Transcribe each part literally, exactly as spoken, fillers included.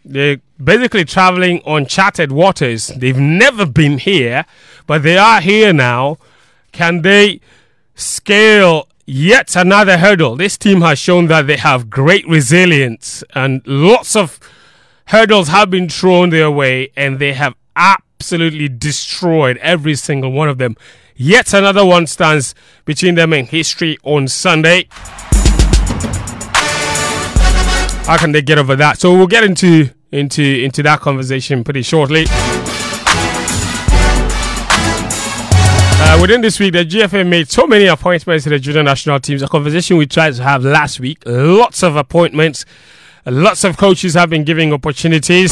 They're basically traveling on charted waters. They've never been here, but they are here now. Can they scale yet another hurdle? This team has shown that they have great resilience, and lots of hurdles have been thrown their way, and they have absolutely destroyed every single one of them. Yet another one stands between them and history on Sunday. How can they get over that? So we'll get into into into that conversation pretty shortly. Uh, within this week, the G F A made so many appointments to the junior national teams. A conversation we tried to have last week. Lots of appointments. Lots of coaches have been giving opportunities.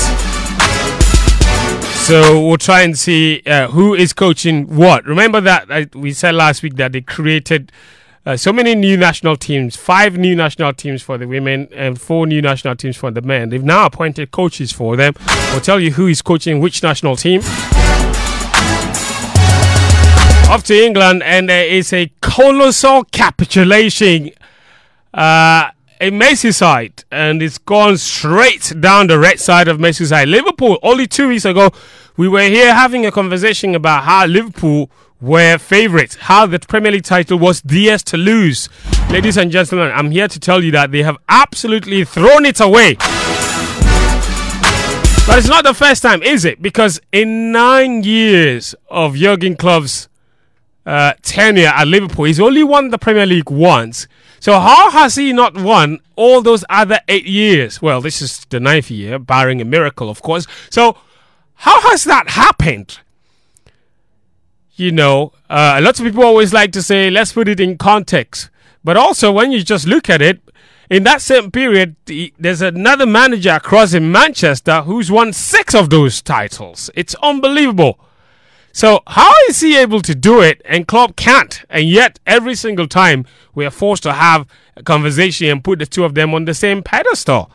So we'll try and see uh, who is coaching what. Remember that uh, we said last week that they created Uh, so many new national teams, five new national teams for the women and four new national teams for the men. They've now appointed coaches for them. We'll tell you who is coaching which national team. Off to England, and there is a colossal capitulation uh, in Merseyside, and it's gone straight down the red side of Merseyside. Liverpool, only two weeks ago, we were here having a conversation about how Liverpool were favourites, how the Premier League title was theirs to lose. Ladies and gentlemen, I'm here to tell you that they have absolutely thrown it away. But it's not the first time, is it? Because in nine years of Jurgen Klopp's uh, tenure at Liverpool, he's only won the Premier League once. So how has he not won all those other eight years? Well, this is the ninth year, barring a miracle, of course. So how has that happened? You know, uh, a lot of people always like to say, let's put it in context. But also, when you just look at it, in that same period, the, there's another manager across in Manchester who's won six of those titles. It's unbelievable. So how is he able to do it and Klopp can't? And yet, every single time, we are forced to have a conversation and put the two of them on the same pedestal.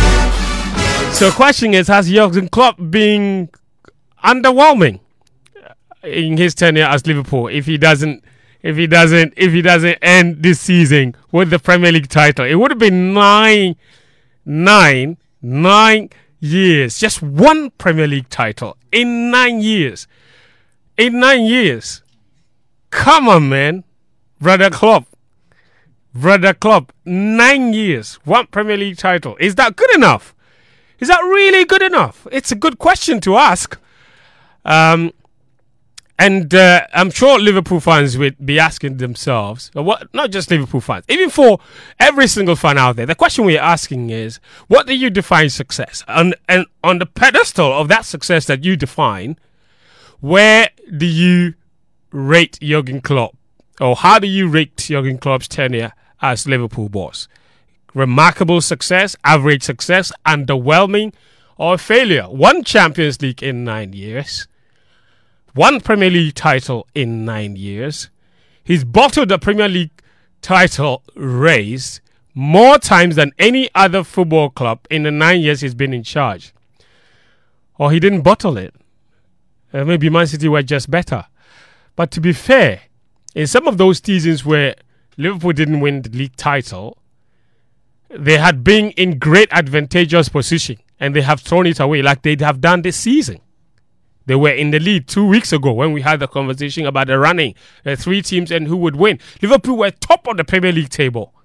So the question is, has Jurgen Klopp been underwhelming in his tenure as Liverpool if he doesn't if he doesn't if he doesn't end this season with the Premier League title? It would have been nine nine nine years, just one Premier League title in nine years in nine years. Come on, man. brother Klopp brother Klopp nine years, one Premier League title. Is that good enough? Is that really good enough? It's a good question to ask. um And uh, I'm sure Liverpool fans would be asking themselves, what, not just Liverpool fans, even for every single fan out there, the question we're asking is, what do you define success? And, and on the pedestal of that success that you define, where do you rate Jurgen Klopp? Or how do you rate Jurgen Klopp's tenure as Liverpool boss? Remarkable success, average success, underwhelming, or failure? One Champions League in nine years. One Premier League title in nine years. He's bottled the Premier League title race more times than any other football club in the nine years he's been in charge. Or he didn't bottle it. Uh, maybe Man City were just better. But to be fair, in some of those seasons where Liverpool didn't win the league title, they had been in great advantageous position and they have thrown it away like they have done this season. They were in the lead two weeks ago when we had the conversation about the running, the three teams and who would win. Liverpool were top of the Premier League table.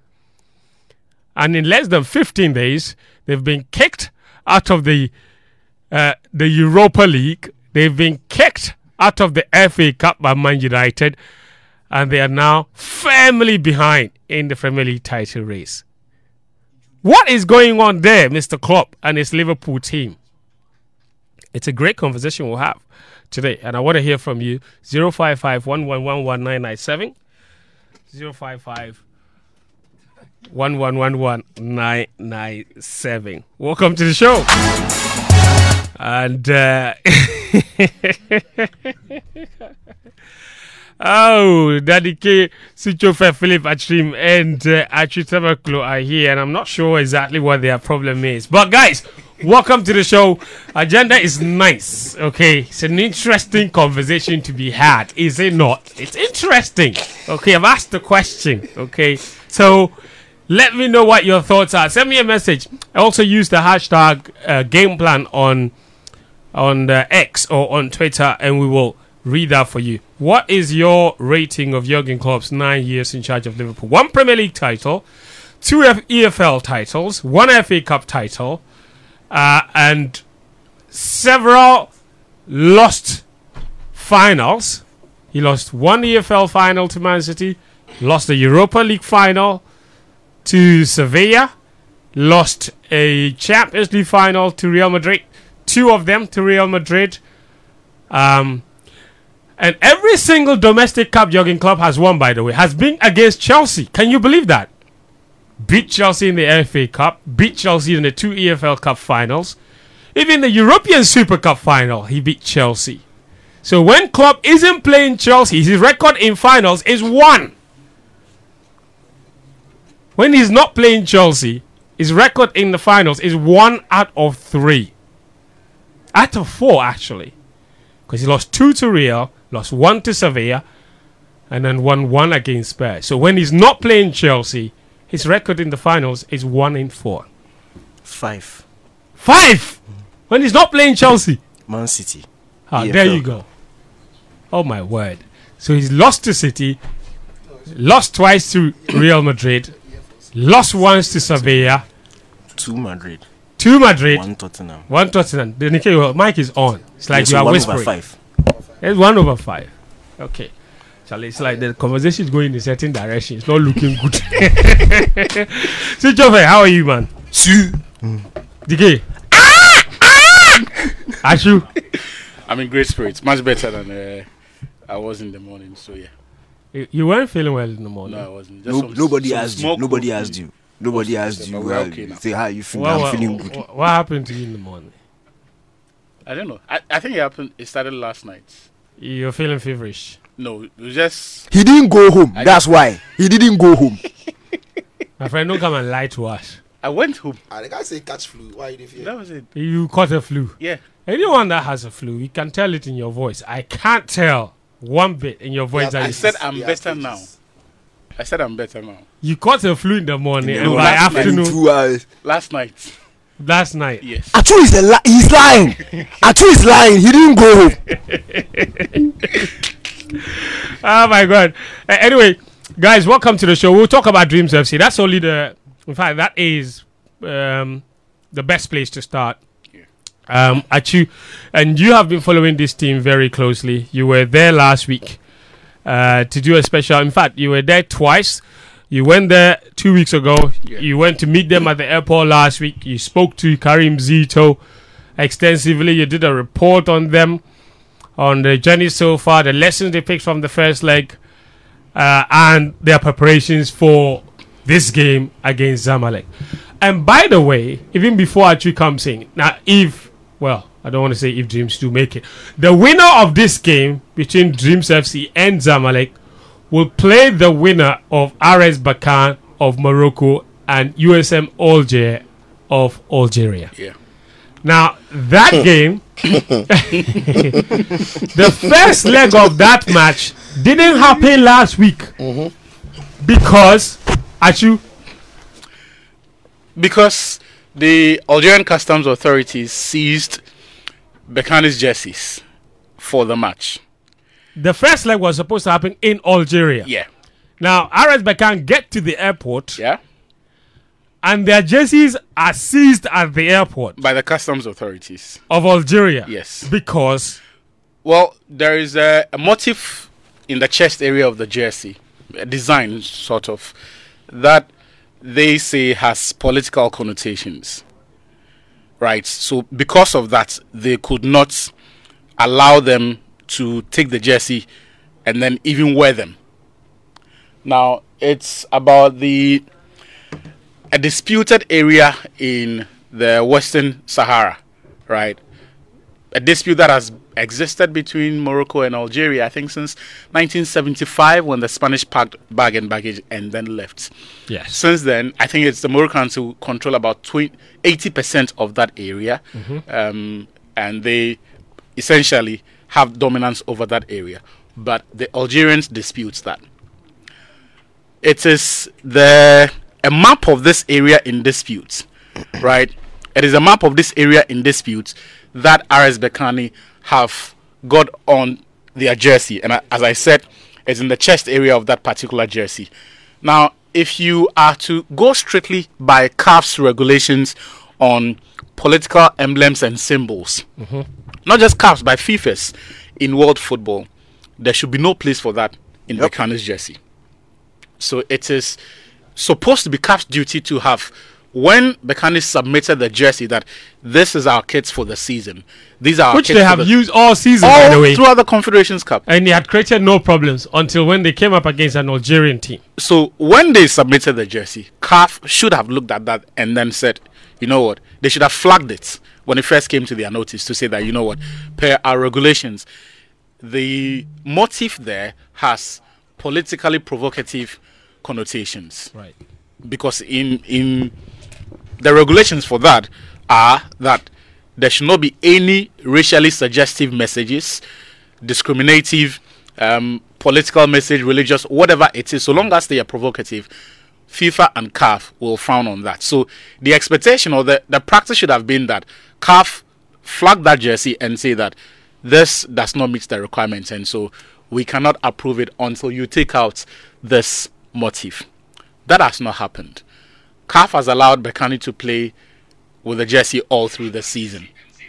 And in less than fifteen days, they've been kicked out of the uh, the Europa League. They've been kicked out of the F A Cup by Man United. And they are now firmly behind in the Premier League title race. What is going on there, Mister Klopp and his Liverpool team? It's a great conversation we'll have today. And I want to hear from you. zero five five, one one one, one nine nine seven. zero five five, one one one, one nine nine seven. Welcome to the show. And, uh... oh, Daddy K, Sichofe, Philip Achim, and uh, Achitabaklo are here. And I'm not sure exactly what their problem is. But, guys... welcome to the show. Agenda is nice, okay? It's an interesting conversation to be had, is it not? It's interesting, okay? I've asked the question, okay? So, Let me know what your thoughts are. Send me a message. Also use the hashtag uh, game plan on on the X or on Twitter, and we will read that for you. What is your rating of Jurgen Klopp's nine years in charge of Liverpool? One Premier League title, two F- E F L titles, one F A Cup title, uh, and several lost finals. He lost one E F L final to Man City, lost the Europa League final to Sevilla, lost a Champions League final to Real Madrid, two of them to Real Madrid. Um, and every single domestic cup Jurgen Klopp has won, by the way, has been against Chelsea. Can you believe that? Beat Chelsea in the F A Cup, beat Chelsea in the two E F L Cup finals. Even the European Super Cup final, he beat Chelsea. So when Klopp isn't playing Chelsea, his record in finals is one. When he's not playing Chelsea, his record in the finals is one out of three. Out of four, actually. Because he lost two to Real, lost one to Sevilla, and then won one against Spurs. So when he's not playing Chelsea, his record in the finals is one in four. Five. Five! When he's not playing Chelsea. Man City. Ah, E F L. there you go. Oh my word. So he's lost to City, lost twice to Real Madrid, lost once to Sevilla, Two Madrid. two Madrid, One Tottenham. one Tottenham. The Nikkei, your mic is on. It's like Yes, you are one whispering. Over five. It's one over five. Okay. Charlie, it's like the conversation is going in a certain direction. It's not looking good. So, Jove, how are you, man? Two. D K. Ashu. I'm in great spirits. Much better than uh, I was in the morning. So yeah. You, you weren't feeling well in the morning. No, I wasn't. Just No, some, nobody some asked you. small Nobody cold asked flu. you. Nobody Most asked of you. them, but we're How okay you now. say how you feel. What, I'm what, feeling what, good. what happened to you in the morning? I don't know. I, I think it happened. It started last night. You're feeling feverish. No, it was just. He didn't go home. I That's why he didn't go home. My friend, don't come and lie to us. I went home. Ah, the guy say catch flu. Why you dey fear? That was it. You caught a flu. Yeah. Anyone that has a flu, you can tell it in your voice. I can't tell one bit in your voice Yeah, that I you, said Yeah, I'm yeah, better stages. now. I said I'm better now. you caught a flu in the morning, You and know, by last night- afternoon, Two hours. Last night. last night. Yes. Atu is a li- he's lying. Atu is lying. He didn't go home. Oh my God. Uh, anyway, guys, welcome to the show. We'll talk about Dreams F C. That's only the, in fact, that is um, the best place to start. Yeah. Um, Achu, and you have been following this team very closely. You were there last week uh, to do a special. In fact, you were there twice. You went there two weeks ago. Yeah. You went to meet them at the airport last week. You spoke to Karim Zito extensively. You did a report on them, on the journey so far, the lessons they picked from the first leg, uh, and their preparations for this game against Zamalek. And by the way, even before Achu comes in, now if, well, I don't want to say if Dreams do make it, the winner of this game between Dreams F C and Zamalek will play the winner of R S Bakan of Morocco and U S M Alger of Algeria. Yeah. Now, that game, the first leg of that match didn't happen last week because, Achu, Because the Algerian customs authorities seized Bekani's jerseys for the match. the first leg was supposed to happen in Algeria. Yeah. Now, R S Bakan get to the airport Yeah. and their jerseys are seized at the airport By the customs authorities. of Algeria. Yes. Because, Well, there is a, a motif in the chest area of the jersey, a design sort of, that they say has political connotations. Right? So, because of that, they could not allow them to take the jersey and then even wear them. Now, it's about the a disputed area in the Western Sahara, right? A dispute that has existed between Morocco and Algeria, I think, since nineteen seventy-five, when the Spanish packed bag and baggage and then left. yes. Since then, I think it's the Moroccans who control about eighty percent of that area, um, and they essentially have dominance over that area. But the Algerians dispute that. It is the a map of this area in dispute, right? It is a map of this area in dispute that R S Berkane have got on their jersey. And as I said, it's in the chest area of that particular jersey. Now, if you are to go strictly by C A F's regulations on political emblems and symbols, mm-hmm. not just C A F's, but FIFA's in world football, there should be no place for that in yep. Berkane's jersey. So it is supposed to be C A F's duty to have, when Berkane submitted the jersey, that this is our kits for the season. These are which our kits they have the used all season, all by the way, throughout the Confederations Cup, and they had created no problems until when they came up against an Algerian team. So when they submitted the jersey, C A F should have looked at that and then said, you know what, they should have flagged it when it first came to their notice to say that, you know what, per our regulations, the motif there has politically provocative connotations. Right. Because in in the regulations for that are that there should not be any racially suggestive messages, discriminative, um, political message, religious, whatever it is, so long as they are provocative, FIFA and C A F will frown on that. So the expectation or the, the practice should have been that C A F flag that jersey and say that this does not meet the requirements, and so we cannot approve it until you take out this motif. That has not happened. C A F has allowed Berkane to play with the jersey all through the season.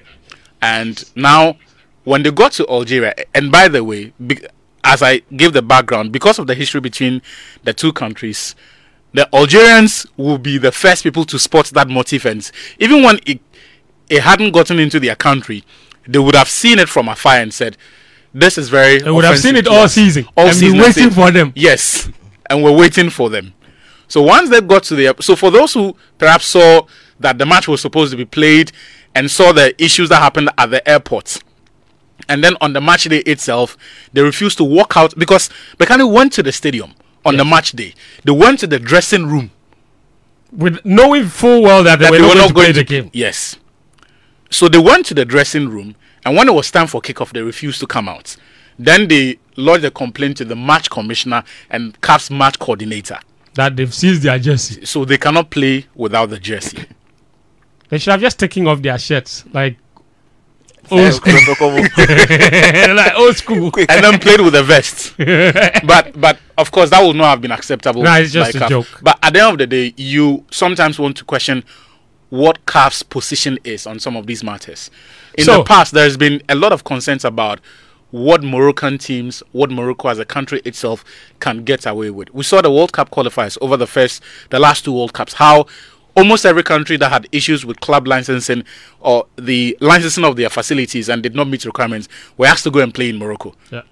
And now, when they got to Algeria, and by the way, be, as I gave the background, because of the history between the two countries, the Algerians will be the first people to spot that motif. And even when it, it hadn't gotten into their country, they would have seen it from afar and said, this is very They would have seen it all season. All and season be waiting for them. Yes, and we're waiting for them. So once they got to the... So for those who perhaps saw that the match was supposed to be played and saw the issues that happened at the airport, and then on the match day itself, they refused to walk out because Berkane went to the stadium on yes. the match day. They went to the dressing room. With knowing full well that they, that were, they not were not going to play the game. Yes. So they went to the dressing room, and when it was time for kickoff, they refused to come out. Then they lodged a complaint to the match commissioner and C A F's match coordinator. That they've seized their jersey. So they cannot play without the jersey. They should have just taken off their shirts, like old school. Like old school. And then played with a vest. but but of course that would not have been acceptable. No, it's just by a C A F. joke. But at the end of the day, you sometimes want to question what C A F's position is on some of these matters. In so, the past, there's been a lot of concerns about what Moroccan teams, what Morocco as a country itself can get away with. We saw the World Cup qualifiers over the first, the last two World Cups, how almost every country that had issues with club licensing or the licensing of their facilities and did not meet requirements were asked to go and play in Morocco. Yeah.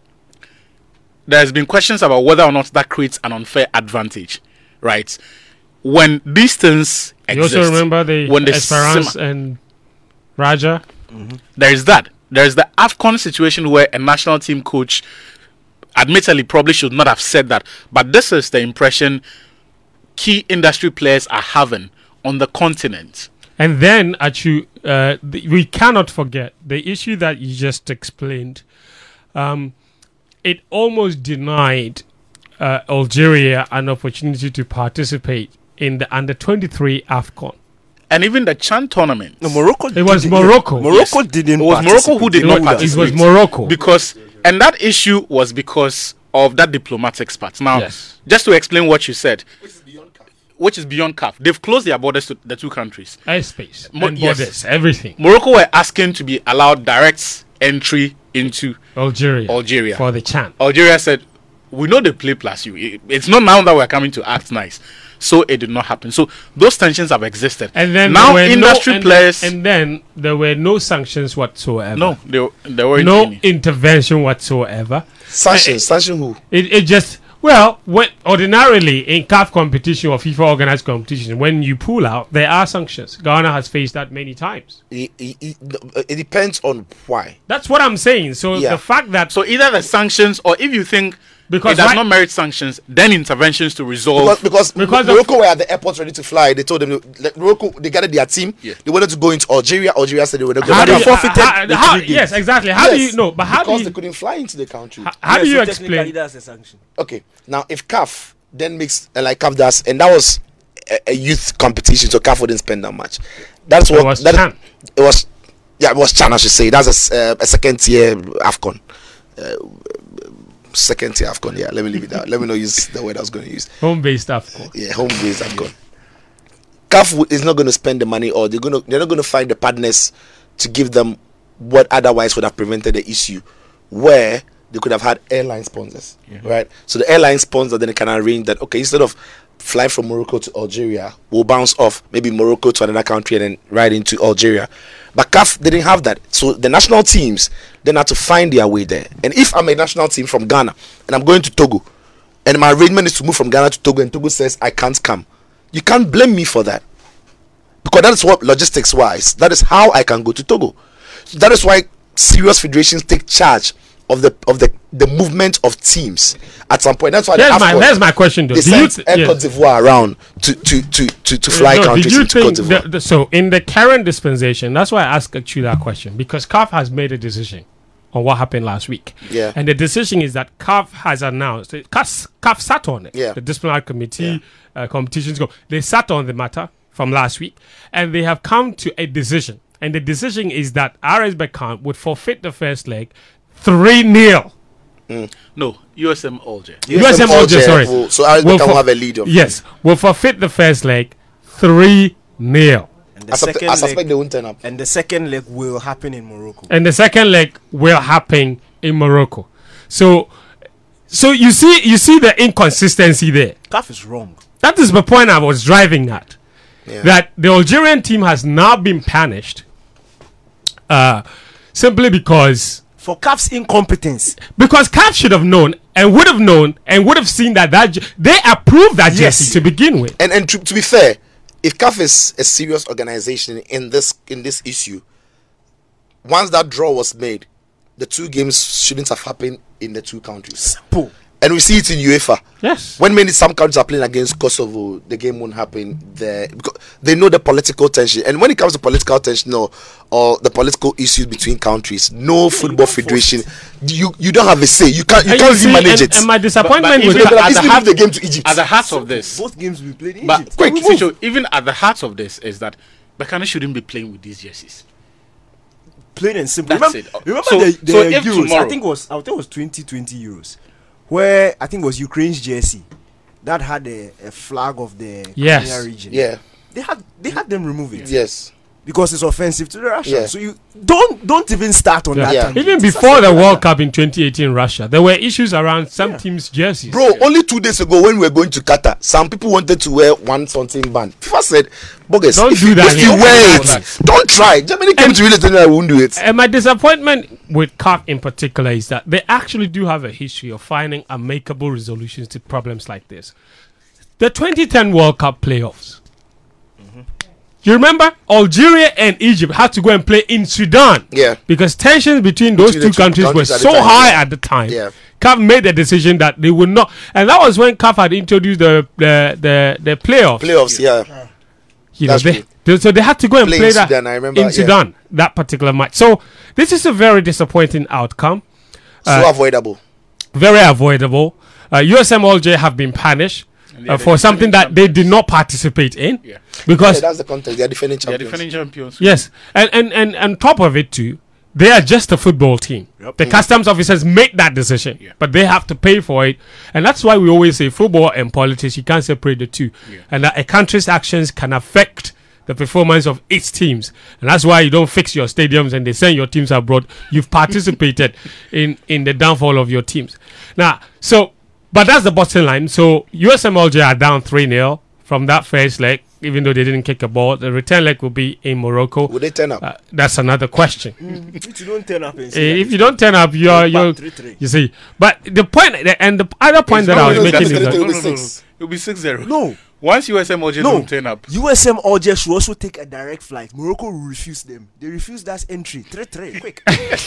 There's been questions about whether or not that creates an unfair advantage, right? When these things exist. You also remember the when the Esperance sim- and Raja? Mm-hmm. There is that. There is the AFCON situation where a national team coach admittedly probably should not have said that, but this is the impression key industry players are having on the continent. And then, Achu, uh, th- we cannot forget the issue that you just explained. Um, it almost denied uh, Algeria an opportunity to participate in the under twenty-three AFCON. And even the Chan tournament. No, Morocco. It was Morocco. Morocco yes. didn't. It was Morocco who did no, not participate. It was Morocco because, and that issue was because of that diplomatic spat. Now, yes. just to explain what you said, Which is beyond C A F. Which is beyond C A F. They've closed their borders to the two countries. Airspace, Mo- and yes. borders, everything. Morocco were asking to be allowed direct entry into Algeria. Algeria for the Chan. Algeria said, "We know they play plus you. It, it's not now that we're coming to act nice." So it did not happen. So those tensions have existed. And then now there were industry no, and players, then, and then there were no sanctions whatsoever. no, there there weren't no any. intervention whatsoever. Sanction, sanction who? It it just well, when ordinarily in C A F competition or FIFA organized competition, when you pull out, there are sanctions. Ghana has faced that many times. It, it, it, it depends on why. That's what I'm saying. So Yeah. the fact that So either the sanctions, or if you think Because it does right- not merit sanctions, then interventions to resolve. Because, because, Because Morocco were at the airport ready to fly. They told them, like, Morocco, they gathered their team. Yeah. They wanted to go into Algeria. Algeria said they were not how going do to you, forfeited how- the how- three games. yes, exactly. How do you know? But how do because you they couldn't fly into the country. how, how Yeah, do you so technically explain? that's a sanction. Okay, now if C A F then makes uh, like C A F does, and that was a, a youth competition, so C A F wouldn't spend that much. That's It what was that, Chan. It was, yeah, it was Chan. I should say that's a, s- uh, a second tier AFCON. Uh, second tier AFCON. Yeah, let me leave it out. Let me not use the word I was going to use. Home based stuff. Yeah, home based AFCON. C A F w- is not going to spend the money, or they're going to they're not going to find the partners to give them what otherwise would have prevented the issue, where they could have had airline sponsors, right? So the airline sponsor then can arrange that, okay, instead of flying from Morocco to Algeria, we'll bounce off maybe Morocco to another country and then right into Algeria. But C A F didn't have that. So the national teams then had to find their way there. And if I'm a national team from Ghana and I'm going to Togo, and my arrangement is to move from Ghana to Togo, and Togo says I can't come, you can't blame me for that. Because that is what logistics wise, that is how I can go to Togo. So that is why serious federations take charge of the of the, the movement of teams at some point. That's why Here's the my, AFCON, here's my question though. they Do you sent th- Air yes. Cote d'Ivoire around to to to to, to fly No, countries did you into Cote think d'Ivoire. the, the, so in the current dispensation, that's why I asked you that question, because C A F has made a decision on what happened last week. Yeah. And the decision is that C A F has announced, C A F, C A F sat on it. Yeah. The disciplinary committee, uh, competitions go. They sat on the matter from last week, and they have come to a decision. And the decision is that R S Berkane would forfeit the first leg three nil. No, U S M Alger. U S M Alger, sorry. will- so R S Will Berkane will for- have a lead of Yes, will forfeit the first leg three nil. And I, the suspe- second I suspect leg, they won't turn up. and the second leg will happen in Morocco. And the second leg will happen in Morocco. So, so you see, you see the inconsistency there. C A F is wrong. That is the point I was driving at. Yeah. That the Algerian team has now been punished, uh, simply because For C A F's incompetence. because C A F should have known and would have known and would have seen that that je- they approved that Yes. jersey to begin with. And and to, to be fair, if C A F is a serious organization in this in this issue, once that draw was made, the two games shouldn't have happened in the two countries. Simple. And we see it in UEFA. Yes. When many some countries are playing against Kosovo, the game won't happen there because they know the political tension. And when it comes to political tension or, or the political issues between countries, no football federation, you you don't have a say. You can't you And can't you really see, manage and, it. and my disappointment but with even They could that, have at the easily heart- moved the game to Egypt. At the heart of this, Both games will be played in but Egypt. quick, We quick, move. even at the heart of this is that Berkane shouldn't be playing with these jerseys. Plain and simple. That's remember it. remember So- the, the so if Euros? tomorrow- I think it was I think it was twenty twenty Euros, where I think it was Ukraine's jersey that had a, a flag of the Yes. Crimea region. Yeah. They had they had them remove it Yes. because it's offensive to the Russians. Yeah. So you don't don't even start on Yeah. that. Yeah. tangent. even It's before as the simple as World that. Cup in twenty eighteen Russia, there were issues around some Yeah. teams' jerseys. Bro, only two days ago when we were going to Qatar, some people wanted to wear one something band. FIFA said, Bogus, Don't if do you, that if here. you wear Don't do it, don't try. Germany came And- to really tell me I won't do it. And my disappointment with C A F in particular is that they actually do have a history of finding amicable resolutions to problems like this. The twenty ten World Cup playoffs. You remember Algeria and Egypt had to go and play in Sudan. Yeah. Because tensions between those Between the two two countries were countries at the so time, high yeah. at the time. Yeah. C A F made the decision that they would not, and that was when C A F had introduced the the the, the playoffs. Playoffs, yeah. You know, That's they, true. they- so they had to go and Play play in that Sudan, I remember, in yeah. Sudan that particular match. So this is a very disappointing outcome, So Uh, avoidable. very avoidable. Uh, U S M Alger have been punished And they uh, are for the something defending that they did not participate in, Yeah. because Yeah, that's the context. They are defending They are champions. defending champions. yes, and and and on top of it too, they are just a football team. The customs officers make that decision, Yeah. but they have to pay for it, and that's why we always say football and politics, you can't separate the two, Yeah. and that a country's actions can affect the performance of its teams, and that's why you don't fix your stadiums and they send your teams abroad. You've participated in in the downfall of your teams. Now, so but that's the bottom line. So U S M Alger are down three nil from that first leg, even though they didn't kick a ball. The return leg will be in Morocco. Would they turn up? Uh, that's another question. If you don't turn up and Eh, say if you don't turn up, you're Back you're three three. you see. But the point and the other point that I was no, making that's is gonna that do- No, no, It'll no, be no. six. It'll be six zero. no. Once U S M Alger No, don't turn up, U S M Alger should also take a direct flight. Morocco will refuse them. They refuse that entry. Three three, quick.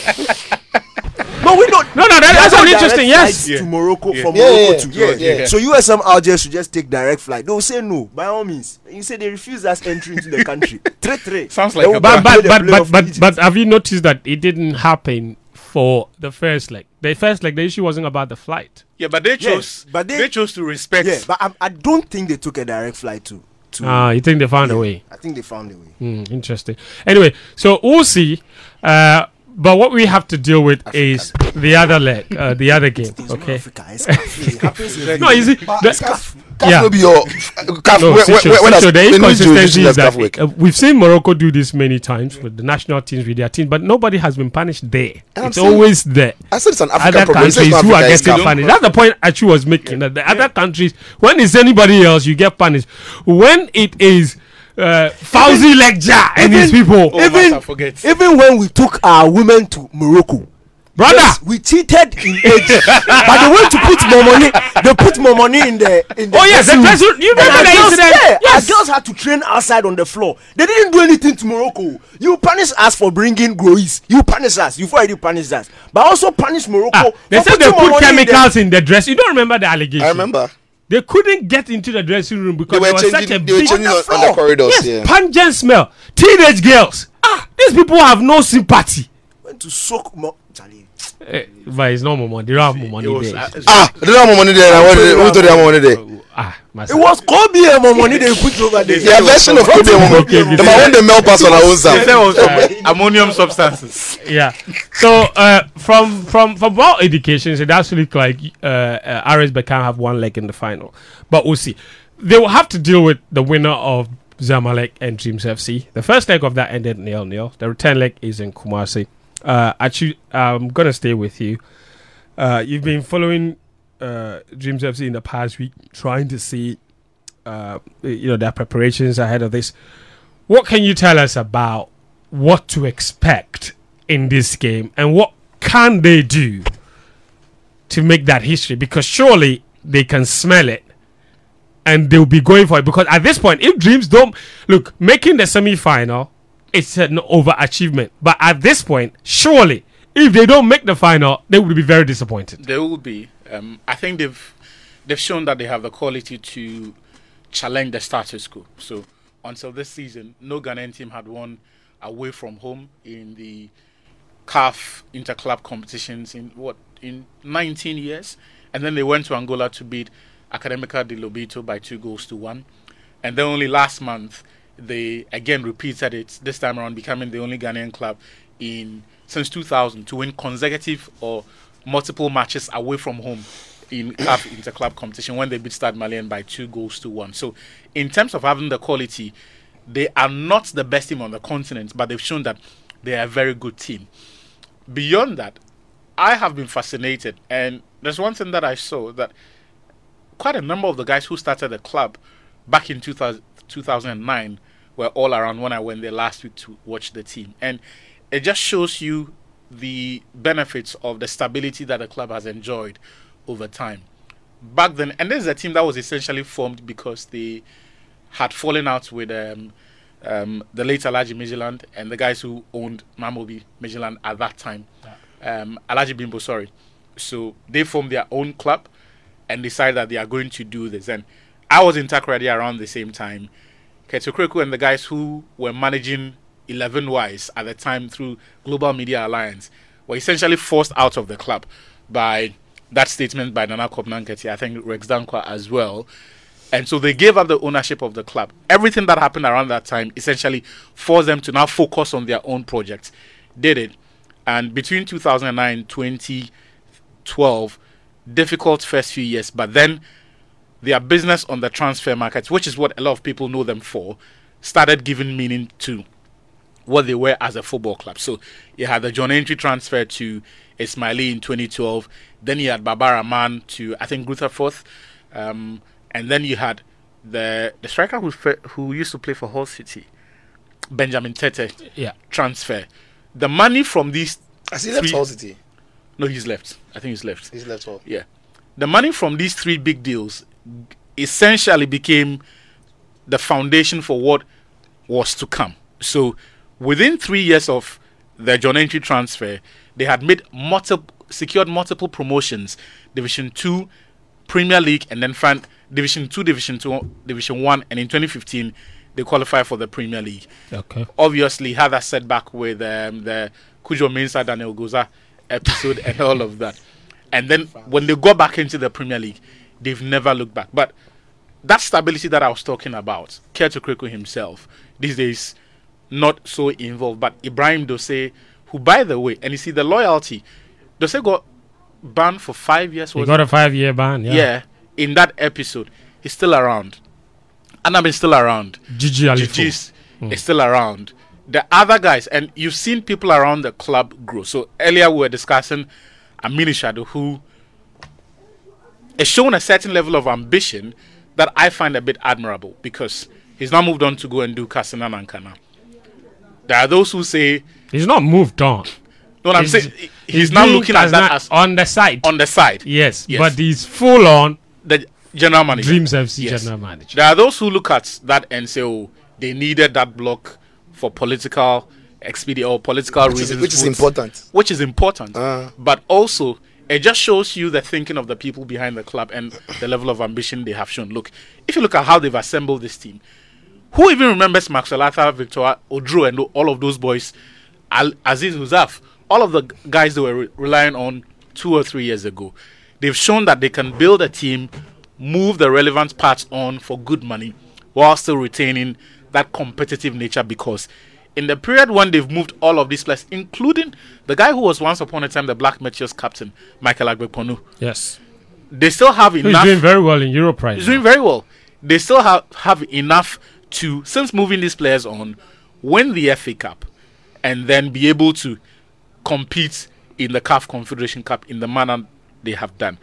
No, we don't. no, no. That, There that's are an no interesting. direct Yes, flights Yeah. to Morocco Yeah. from Yeah, Morocco yeah, to yeah, yeah, yeah. So U S M Alger should just take direct flight. They'll say no by all means. You say they refuse us entry into the country. Three three. Sounds like They a will but play but the but playoff but in but, Egypt. but have you noticed that it didn't happen for the first leg? The first leg, the issue wasn't about the flight. yeah, but they chose. but they, they- chose to respect. yeah, but I, I don't think they took a direct flight to to. Ah, you think they found a way? I think they found a way. Hmm, interesting. Anyway, so we'll see. Uh, but what we have to deal with Africa. is the other leg, uh, the other game. It's not Okay. Africa, it's Africa. It happens every No, day. you see, But the- CAF, CAF Yeah. will be your CAF. No, where, where, Sicho, where, where Sicho, does- the when is inconsistency jurisdiction is does that CAF work? uh, we've seen Morocco do this many times with the national teams with their teams, but nobody has been punished there. And I'm It's saying- always there. I said it's an African Other problem. It's countries not who are Africa, it's getting CAF. punished. That's the point Achu was making. That the other countries, when it's anybody else, you get punished. When it is uh, Fauzi Lekja and his people, Oh, Even- Massa, forget. Even when we took our women to Morocco, brother. yes, we cheated in age, but they went to put more money. They put more money in the in the Oh yes, the dressing room. dressing room. You And remember our the girls, incident? yeah, Yes. our girls had to train outside on the floor. They didn't do anything to Morocco. You punish us for bringing grows. You punish us. You've already punished us, but also punish Morocco. Ah, they for said they putting more put money in the- chemicals in the dress. You don't remember the allegation? I remember. They couldn't get into the dressing room because They were there was such changing, a they were big changing on, on the floor. corridors. yes, yeah. pungent smell. Teenage girls. Ah, these people have no sympathy. Went to soak more. Charlie. Eh, but it's not more money. They don't have more money It was, there. uh, Ah, they don't have more money there. Now. What did- Who told they have more money there? ah, my It son. was Kobe and more money they put over there. Their version of Kobe woman. Okay, The man when they melt pass on our own they said side. it was some ammonium substances. Yeah. So uh, from from from all indications, it does look like uh, uh, R S Berkane have one leg in the final, but we'll see. They will have to deal with the winner of Zamalek and Dreams F C. The first leg of that ended nil nil. The return leg is in Kumasi. Uh, actually, I'm gonna stay with you. Uh, you've been following uh, Dreams F C in the past week, trying to see, uh, you know, their preparations ahead of this. What can you tell us about what to expect in this game and what can they do to make that history? Because surely they can smell it and they'll be going for it. Because at this point, if Dreams don't look, making the semi-final, it's an overachievement. But at this point, surely, if they don't make the final, they will be very disappointed. They will be. Um, I think they've they've shown that they have the quality to challenge the status quo. So until this season, no Ghanaian team had won away from home in the C A F interclub competitions in what in nineteen years, and then they went to Angola to beat Academica de Lobito by two goals to one, and then only last month they again repeated it. This time around, becoming the only Ghanaian club in since two thousand to win consecutive or multiple matches away from home in C A F interclub competition when they beat Stade Malien by two goals to one. So, in terms of having the quality, they are not the best team on the continent, but they've shown that they are a very good team. Beyond that, I have been fascinated, and there's one thing that I saw that quite a number of the guys who started the club back in two thousand, two thousand nine were all around when I went there last week to watch the team, and it just shows you the benefits of the stability that the club has enjoyed over time. Back then, and this is a team that was essentially formed because they had fallen out with um, um, the late Alhaji Midtjylland and the guys who owned Mamobi Midtjylland at that time, um, Alhaji Bimbo, sorry. So they formed their own club and decided that they are going to do this. And I was in Takoradi around the same time. Keto Kreku and the guys who were managing eleven Wise at the time through Global Media Alliance were essentially forced out of the club by that statement by Nana Kopnanketi, I think Rex Dankwa as well. And so they gave up the ownership of the club. Everything that happened around that time essentially forced them to now focus on their own projects. Did it. And between two thousand nine and twenty twelve, difficult first few years, but then their business on the transfer markets, which is what a lot of people know them for, started giving meaning to what they were as a football club. So you had the John Entry transfer to Ismaili in twenty twelve. Then you had Baba Rahman to, I think, Rutherford. Um, and then you had the the striker who who used to play for Hull City, Benjamin Tete, Yeah. transfer. The money from these... Has he left three- Hull City? No, he's left. I think he's left. He's left Hull. Yeah. The money from these three big deals essentially became the foundation for what was to come. So within three years of the John Entry transfer, they had made multiple, secured multiple promotions, Division Two, Premier League, and then found Division Two, Division Two, Division One, and in twenty fifteen they qualified for the Premier League. Okay. Obviously, had that setback with um, the Kujo Mensah Daniel Goza episode and all of that. And then when they go back into the Premier League, they've never looked back. But that stability that I was talking about, Keto Kreko himself, these days, not so involved. But Ibrahim Dose, who, by the way, and you see the loyalty, Dose got banned for five years. He was got it? a five-year ban. Yeah. Yeah, in that episode, he's still around. Anam is still around. Gigi Alifo. Gigi's is still around. The other guys, and you've seen people around the club grow. So earlier we were discussing Amini Shado, who is showing a certain level of ambition that I find a bit admirable, because he's now moved on to go and do Kasina Nankana. There are those who say He's not moved on. no, I'm He's- saying he's, now doing looking at that Kasna as on the side. on the side. Yes, Yes. but he's full on The general manager. Dreams F C Yes. general manager. There are those who look at that and say, oh, they needed that block for political expedient or political Which is, reasons. which is votes, important. Which is important. Uh. But also, it just shows you the thinking of the people behind the club and the level of ambition they have shown. Look, if you look at how they've assembled this team, who even remembers Maxwell Arthur, Victor Odro, and all of those boys, Al- Aziz Huzaf, all of the g- guys they were re- relying on two or three years ago. They've shown that they can build a team, move the relevant parts on for good money, while still retaining that competitive nature, because in the period when they've moved all of these players, including the guy who was once upon a time the Black Meteors captain, Michael Agbekponu, Yes, they still have he's enough. doing very well in Europe right He's now. doing very well. They still have, have enough to, since moving these players on, win the F A Cup and then be able to compete in the C A F Confederation Cup in the manner they have done.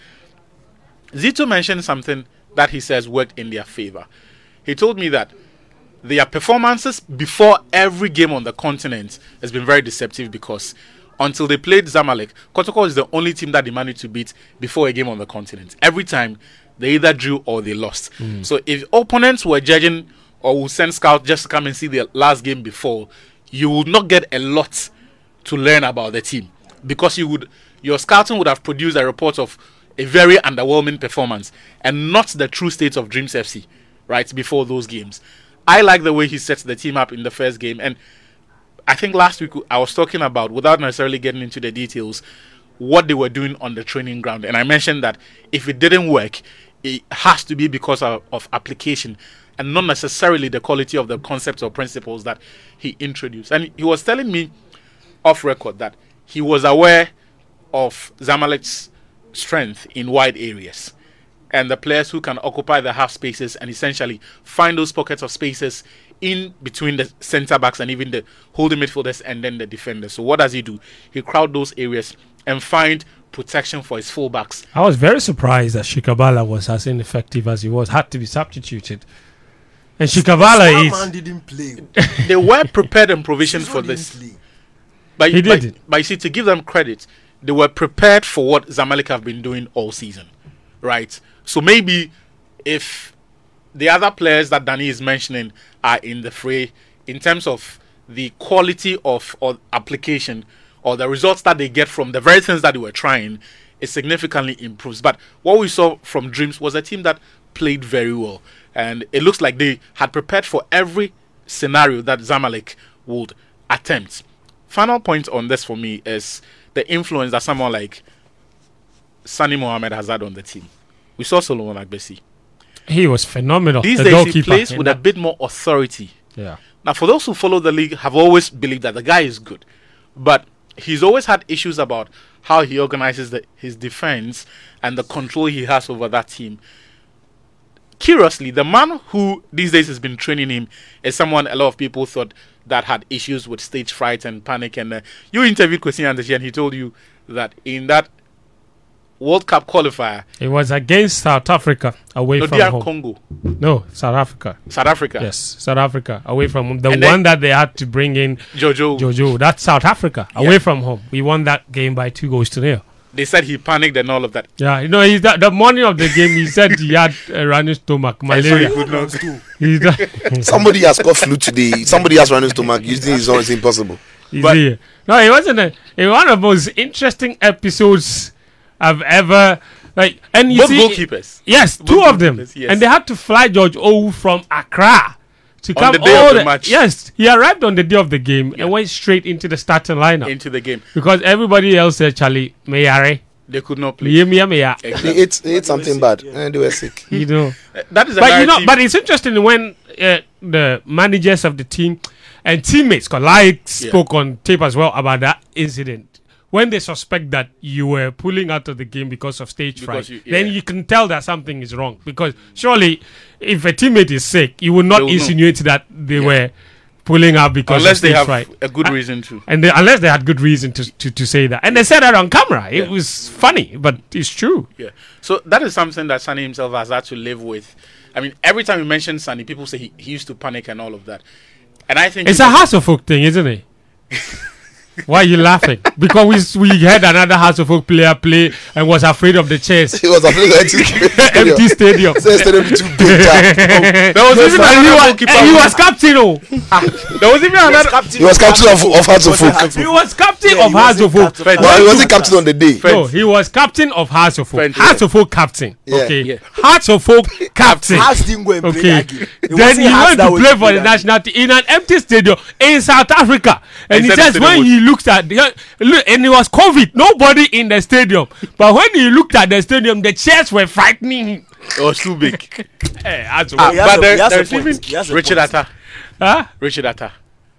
Zito mentioned something that he says worked in their favor. He told me that their performances before every game on the continent has been very deceptive, because until they played Zamalek, Kotoko is the only team that they managed to beat before a game on the continent. Every time they either drew or they lost. So if opponents were judging or would send scouts just to come and see the last game before, you would not get a lot to learn about the team, because you would your scouting would have produced a report of a very underwhelming performance and not the true state of Dreams F C right before those games. I like the way he sets the team up in the first game, and I think last week I was talking about, without necessarily getting into the details, what they were doing on the training ground, and I mentioned that if it didn't work, it has to be because of, of application and not necessarily the quality of the concepts or principles that he introduced. And he was telling me off record that he was aware of Zamalek's strength in wide areas and the players who can occupy the half spaces and essentially find those pockets of spaces in between the centre backs and even the holding midfielders and then the defenders. So what does he do? He crowd those areas and find protection for his fullbacks. I was very surprised that Shikabala was as ineffective as he was, had to be substituted. And Shikabala That man is. didn't play. They were prepared and provisioned for Didn't this. play. But, He but, did it. but you see, to give them credit, they were prepared for what Zamalek have been doing all season, right? So maybe if the other players that Danny is mentioning are in the fray, in terms of the quality of or application or the results that they get from the very things that they were trying, it significantly improves. But what we saw from Dreams was a team that played very well, and it looks like they had prepared for every scenario that Zamalek would attempt. Final point on this for me is the influence that someone like Sani Mohammed has had on the team. We saw Solomon Agbesi. He was phenomenal. These the days he goalkeeper plays in with a that- bit more authority. Yeah. Now, for those who follow the league, have always believed that the guy is good, but he's always had issues about how he organizes the, his defense and the control he has over that team. Curiously, the man who these days has been training him is someone a lot of people thought that had issues with stage fright and panic. And uh, you interviewed Kwesi Andeshi, and he told you that in that World Cup qualifier, It was against South Africa away no, from D R home. Congo, No, South Africa. South Africa, Yes, South Africa away from home. The And one then- that they had to bring in Jojo, Jojo. That's South Africa away from home. We won that game by two goals to nil. they said he panicked and all of that. Yeah, you know, he's the, the morning of the game, he said he had a running stomach, And so he malaria. could not. He's the- Somebody has got flu today. Somebody has running stomach. Using his own is impossible. he's But- here. No, it wasn't. A, it was one of the most interesting episodes I've ever like. And you Both see, goalkeepers. yes, Both two of them, goalkeepers, yes. and they had to fly George Owu from Accra to On come the day of all the match. Yes, he arrived on the day of the game Yeah. and went straight into the starting lineup Into the game. because everybody else said, "Charlie Mayare." They could not play. Yeah, yeah, yeah. They Exactly. ate, they ate something bad, and they were sick. You know. That is a But you know, narrative. but it's interesting when uh, the managers of the team and teammates, cause I spoke on tape as well about that incident. When they suspect that you were pulling out of the game because of stage Because fright, you- then yeah. you can tell that something is wrong. Because surely, if a teammate is sick, you will not They will know. insinuate that they Yeah. were pulling out because Unless of they stage have fright. a good Uh, reason to. And they, unless they had good reason to, to, to say that. And they said that on camera. It was funny, but it's true. Yeah. So that is something that Sonny himself has had to live with. I mean, every time you mention Sonny, people say he, he used to panic and all of that. And I think It's he a was- House of Folk thing, isn't it? Why are you laughing? Because we we had another House of Folk player play and was afraid of the chairs. He was afraid of empty Empty stadium. Say stadium be too big. Jack. There was even And he another was, goalkeeper. and he who- was captain. Oh, There was even another. He was captain of, of Hearts of Folk. he was captain Yeah, of he House wasn't of Folk. captain. Fred- Well, he One, wasn't two- captain on the day. Fred- No, he was captain of House of Folk. Fred- House of Folk captain. Yeah. Okay, Yeah. Hearts of Folk captain. Hearts didn't go and play Okay, that game. It then wasn't he Hearts went that to was play to for play the that national team in an empty stadium in South Africa, and He he said the says stadium when was- he looked at the, look, and it was COVID, nobody in the stadium, but when he looked at the stadium, the chairs were frightening him. It was too big. Hey, Hearts of Ah, Folk. he has but a- there, he has a there's point. even He has a Richard point. Atta. Huh? Richard Atta.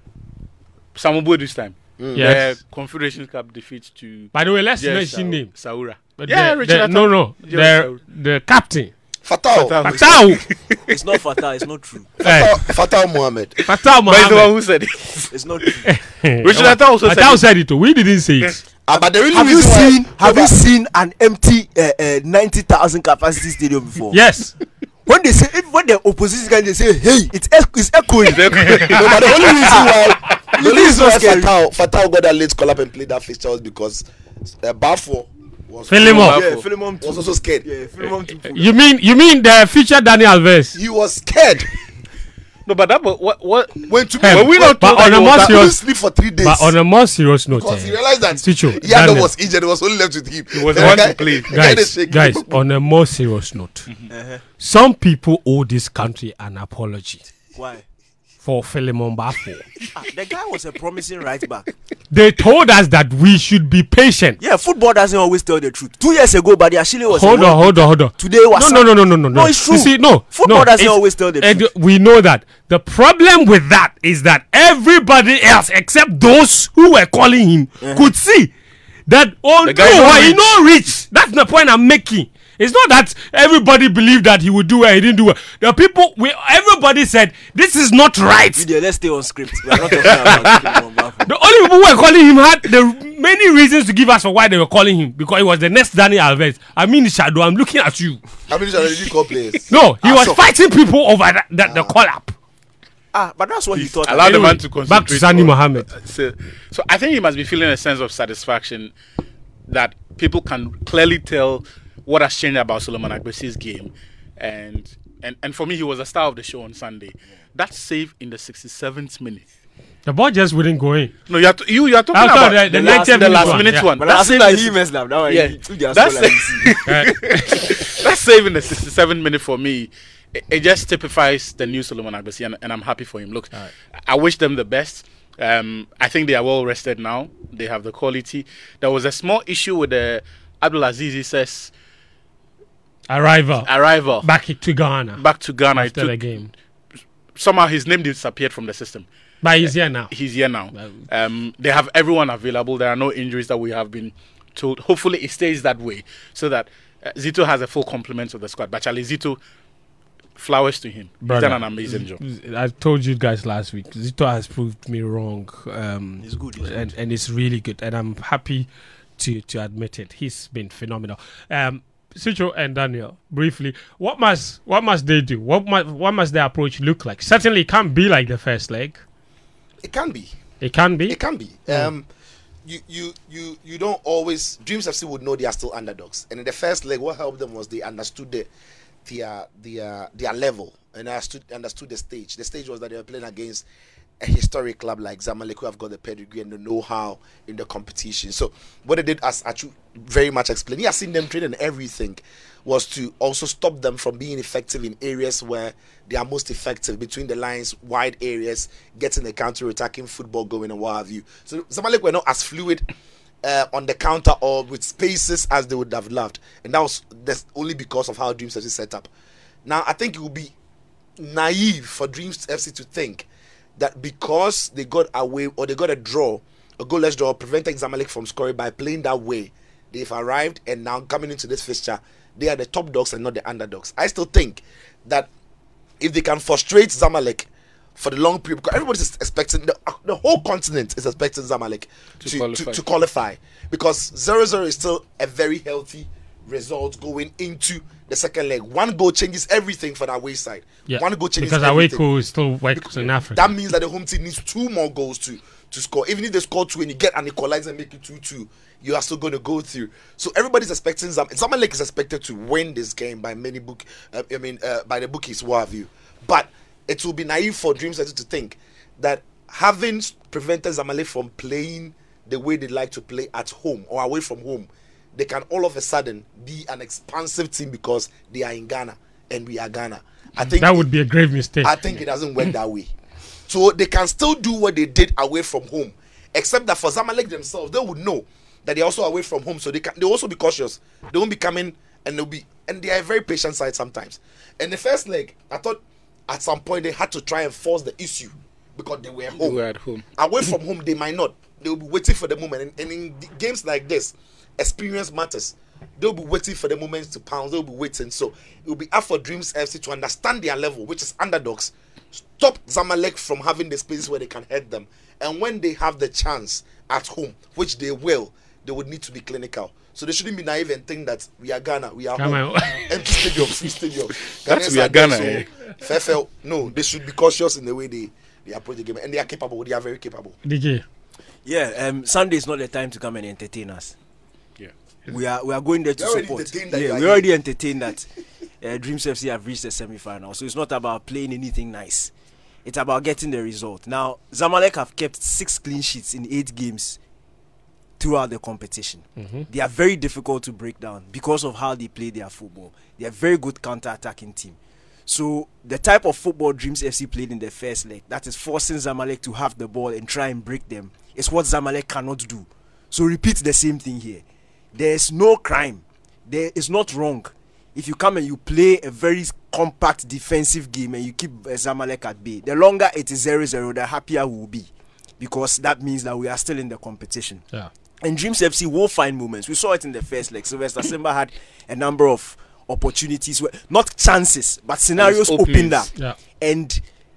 Samuel Boy this time. Yes. The Confederation Cup defeat to. By the way, let's Yes, mention Sau- name. Saura. But Yeah, the- Richard the- Atta. No, no, Yeah, the the captain. Fatal. Fatal. Fatau. It's not fatal. It's not true. Hey, Fatal, Fatal Mohammed. Fatau But he's the one Mohammed. who said it. It's not true. Richard Atta also said Fatau it. said it too. We didn't say it. Ah, but the really Have you reason why- seen? Have you seen an empty uh, uh, ninety thousand capacity stadium before? Yes. When they say, if, when the opposition guy they say, "Hey, it's ec- it's echoing." No, but the only reason why the only This is reason so why scary. Fatal, Fatal got that late call up and played that fixture was because uh, Bafo was, Philemon. Yeah, Philemon too. was also scared. Yeah, Philemon too. full. You mean you mean the future Daniel Alves? He was scared. No, but that. But what? What? When to Hey, When we not but told on that a he more was- he couldn't serious, sleep for three days. but on a more serious note, because he eh, realized that Ticho, Yanda Daniel. was injured, it was only left with him. He was the one to play. guys, guys, on a more serious note, Uh-huh. some people owe this country an apology Why? for Philemon Bafo. Ah, the guy was a promising right back. They told us that we should be patient. Yeah, football doesn't always tell the truth. Two years ago, Buddy Ashile was. Hold a on, hold on, hold on. Today was. No, no, no, no, no, no, No, it's true. You see, no, Football no, doesn't it's- always tell the and truth. we know that. The problem with that is that everybody else, except those who were calling him, could see that. Oh The guy no, don't he reach. no reach. That's the point I'm making. It's not that everybody believed that he would do well, he didn't do well. The people, we, everybody said this is not right. Video, let's stay on script. We are not talking about Philemon Bafo. The only people who were calling him had the many reasons to give us for why they were calling him, because he was the next Daniel Alves. I mean, Shadow, I'm looking at you. How many did you call players? No, he Ah, was so- fighting people over that, that the call up. Ah, but that's what he thought. Allow the Anyway, man to concentrate. back to Sani on- Mohammed. So, so I think he must be feeling a sense of satisfaction that people can clearly tell what has changed about Solomon Agbesi's game, and and and for me, he was a star of the show on Sunday. That save in the sixty-seventh minute. The ball just wouldn't go in. No, you are t- you you are talking I thought about the- the last, ninetieth the minute last one, minute yeah. one. But That I save think in that the he messed up. That one, Yeah. he took their That's score like this. that save in the sixty-seventh minute for me, it, it just typifies the new Solomon Agbesi, and, and I'm happy for him. Look, I wish them the best. Um, I think they are well rested now. They have the quality. There was a small issue with the Abdulaziz Issa's Arrival. arrival Back to Ghana. back to Ghana. It After the took- game. somehow his name disappeared from the system. But he's here now. He's here now. Um, they have everyone available. There are no injuries that we have been told. Hopefully, it stays that way so that uh, Zito has a full complement of the squad. But Charlie Zito, flowers to him. Brother, He's done an amazing job. I told you guys last week, Zito has proved me wrong. Um, He's good, he's and, and it's really good. And I'm happy to, to admit it. He's been phenomenal. Um, Sicho and Daniel, briefly, what must what must they do? What must, what must their approach look like? Certainly, it can't be like the first leg. It can be. It can be. It can be. Um, you, you, you, you don't always. Dreams F C would know they are still underdogs, and in the first leg, what helped them was they understood the, their, their, their level, and understood understood the stage. The stage was that they were playing against a historic club like Zamalek, who have got the pedigree and the know-how in the competition. So what they did, as Achu very much explained, he has seen them train and everything, was to also stop them from being effective in areas where they are most effective, between the lines, wide areas, getting the counter-attacking football going and what have you. So Zamalek were not as fluid uh, on the counter or with spaces as they would have loved, and that was that's only because of how Dreams F C set up. Now I think it would be naive for Dreams F C to think that because they got away or they got a draw, a goalless draw, preventing Zamalek from scoring by playing that way, they've arrived and now coming into this fixture, they are the top dogs and not the underdogs. I still think that if they can frustrate Zamalek for the long period, because everybody's expecting, the, the whole continent is expecting Zamalek to, to, qualify. To, to qualify, because zero zero is still a very healthy result going into the second leg. One goal changes everything for the away side. Yeah, One goal changes because everything. away goal still works in Africa. That means that the home team needs two more goals to, to score. Even if they score two and you get an equalizer and make it two two, you are still going to go through. So everybody's expecting Zam- Zamalek is expected to win this game by many book. Uh, I mean, uh, by the bookies, what have you. But it will be naive for Dreams F C to think that having prevented Zamalek from playing the way they like to play at home or away from home, they can all of a sudden be an expansive team because they are in Ghana and we are Ghana. I think that would be a grave mistake. I think it doesn't work that way. So they can still do what they did away from home, except that for Zamalek themselves, they would know that they're also away from home, so they can they also be cautious. They won't be coming and they'll be and they are a very patient side sometimes. And the first leg, I thought at some point they had to try and force the issue because they were home. They were at home. Away from home, they might not. They will be waiting for the moment. And, and in d- games like this, experience matters. They'll be waiting for the moments to pounce. They'll be waiting. So it will be up for Dreams F C to understand their level, which is underdogs. Stop Zamalek from having the spaces where they can hurt them. And when they have the chance at home, which they will, they would need to be clinical. So they shouldn't be naive and think that we are Ghana, we are Come home. on. Empty stadium, free stadium. That's Ghanaians we are there, Ghana, so eh? fair, fair. No, they should be cautious in the way they, they approach the game. And they are capable. They are very capable. D J. Yeah, um, Sunday is not the time to come and entertain us. Yeah. We are we are going there to You're already support. entertained that you Yeah, are we here. already entertained that uh, Dreams F C have reached the semi-final. So it's not about playing anything nice. It's about getting the result. Now, Zamalek have kept six clean sheets in eight games throughout the competition. Mm-hmm. They are very difficult to break down because of how they play their football. They are a very good counter-attacking team. So the type of football Dreams F C played in the first leg, that is forcing Zamalek to have the ball and try and break them, is what Zamalek cannot do. So repeat the same thing here. There is no crime. There is not wrong. If you come and you play a very compact defensive game and you keep uh, Zamalek at bay, the longer it is zero zero, the happier we will be. Because that means that we are still in the competition. Yeah. And Dreams F C will find moments. We saw it in the first leg. Sylvester Simba had a number of opportunities, where, not chances, but scenarios opened up. Yeah. And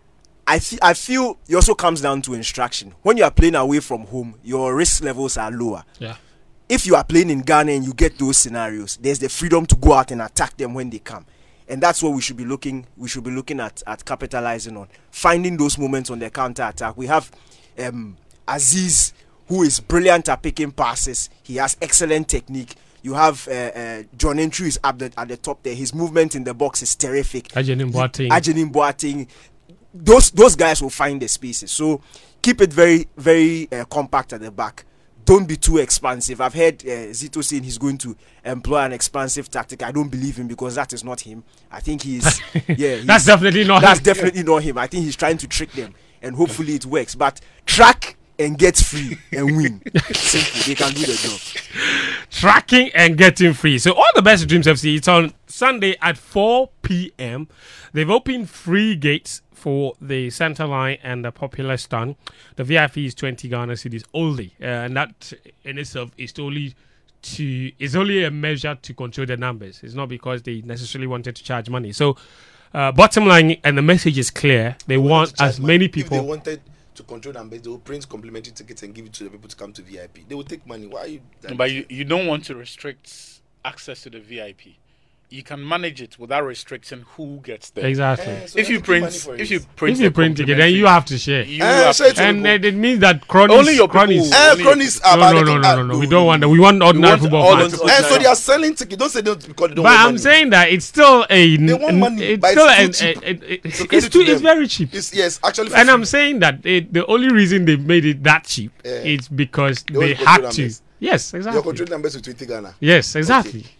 I, th- I feel it also comes down to instruction. When you are playing away from home, your risk levels are lower. Yeah. If you are playing in Ghana and you get those scenarios, there's the freedom to go out and attack them when they come. And that's what we should be looking we should be looking at at capitalizing on. Finding those moments on the counter attack. We have um, Aziz, who is brilliant at picking passes. He has excellent technique. You have uh, uh, John Entry is up the, at the top there. His movement in the box is terrific. Ajenim Boateng. Ajenim Boateng. Those those guys will find the spaces. So keep it very very uh, compact at the back. Don't be too expansive. I've heard uh, Zito saying he's going to employ an expansive tactic. I don't believe him because that is not him. I think he's yeah. He's, That's definitely not That's him. definitely not him. I think he's trying to trick them, and hopefully it works. But track and get free and win. Simple. They can do the job. Tracking and getting free. So all the best to Dreams F C. It's on Sunday at four p.m. They've opened free gates for the center line and the popular stand. The V I P is twenty Ghana cedis only, uh, and that in itself is only to is only a measure to control the numbers. It's not because they necessarily wanted to charge money. So uh, bottom line, and the message is clear. They want as many If they people. wanted to control numbers, they will print complimentary tickets and give it to the people to come to V I P. They will take money. Why are you? But you, you don't want to restrict access to the V I P. You can manage it without restricting who gets there. Exactly. Eh, so If they you have to pay money print, for if it. you print, If you the print ticket, then you have to share. You Eh, have share to- it. And uh, it means that cronies. Only your people. cronies. Eh, Only cronies your are No, bad. no, They no, come no, back. no, no. We don't want that. We want We ordinary want football all fans. those- Eh, so they are selling tickets. Don't say they don't because they don't But want I'm money. saying that it's still a. They want money, It's but still it's an, too cheap. a- a- a- So it's credit too. to It's them. very cheap. It's, yes, actually. And I'm fifty. saying that it, the only reason they made it that cheap Yeah. is because want they to control had to. numbers. Yes, Your exactly. control numbers with twenty Ghana. Yes, exactly.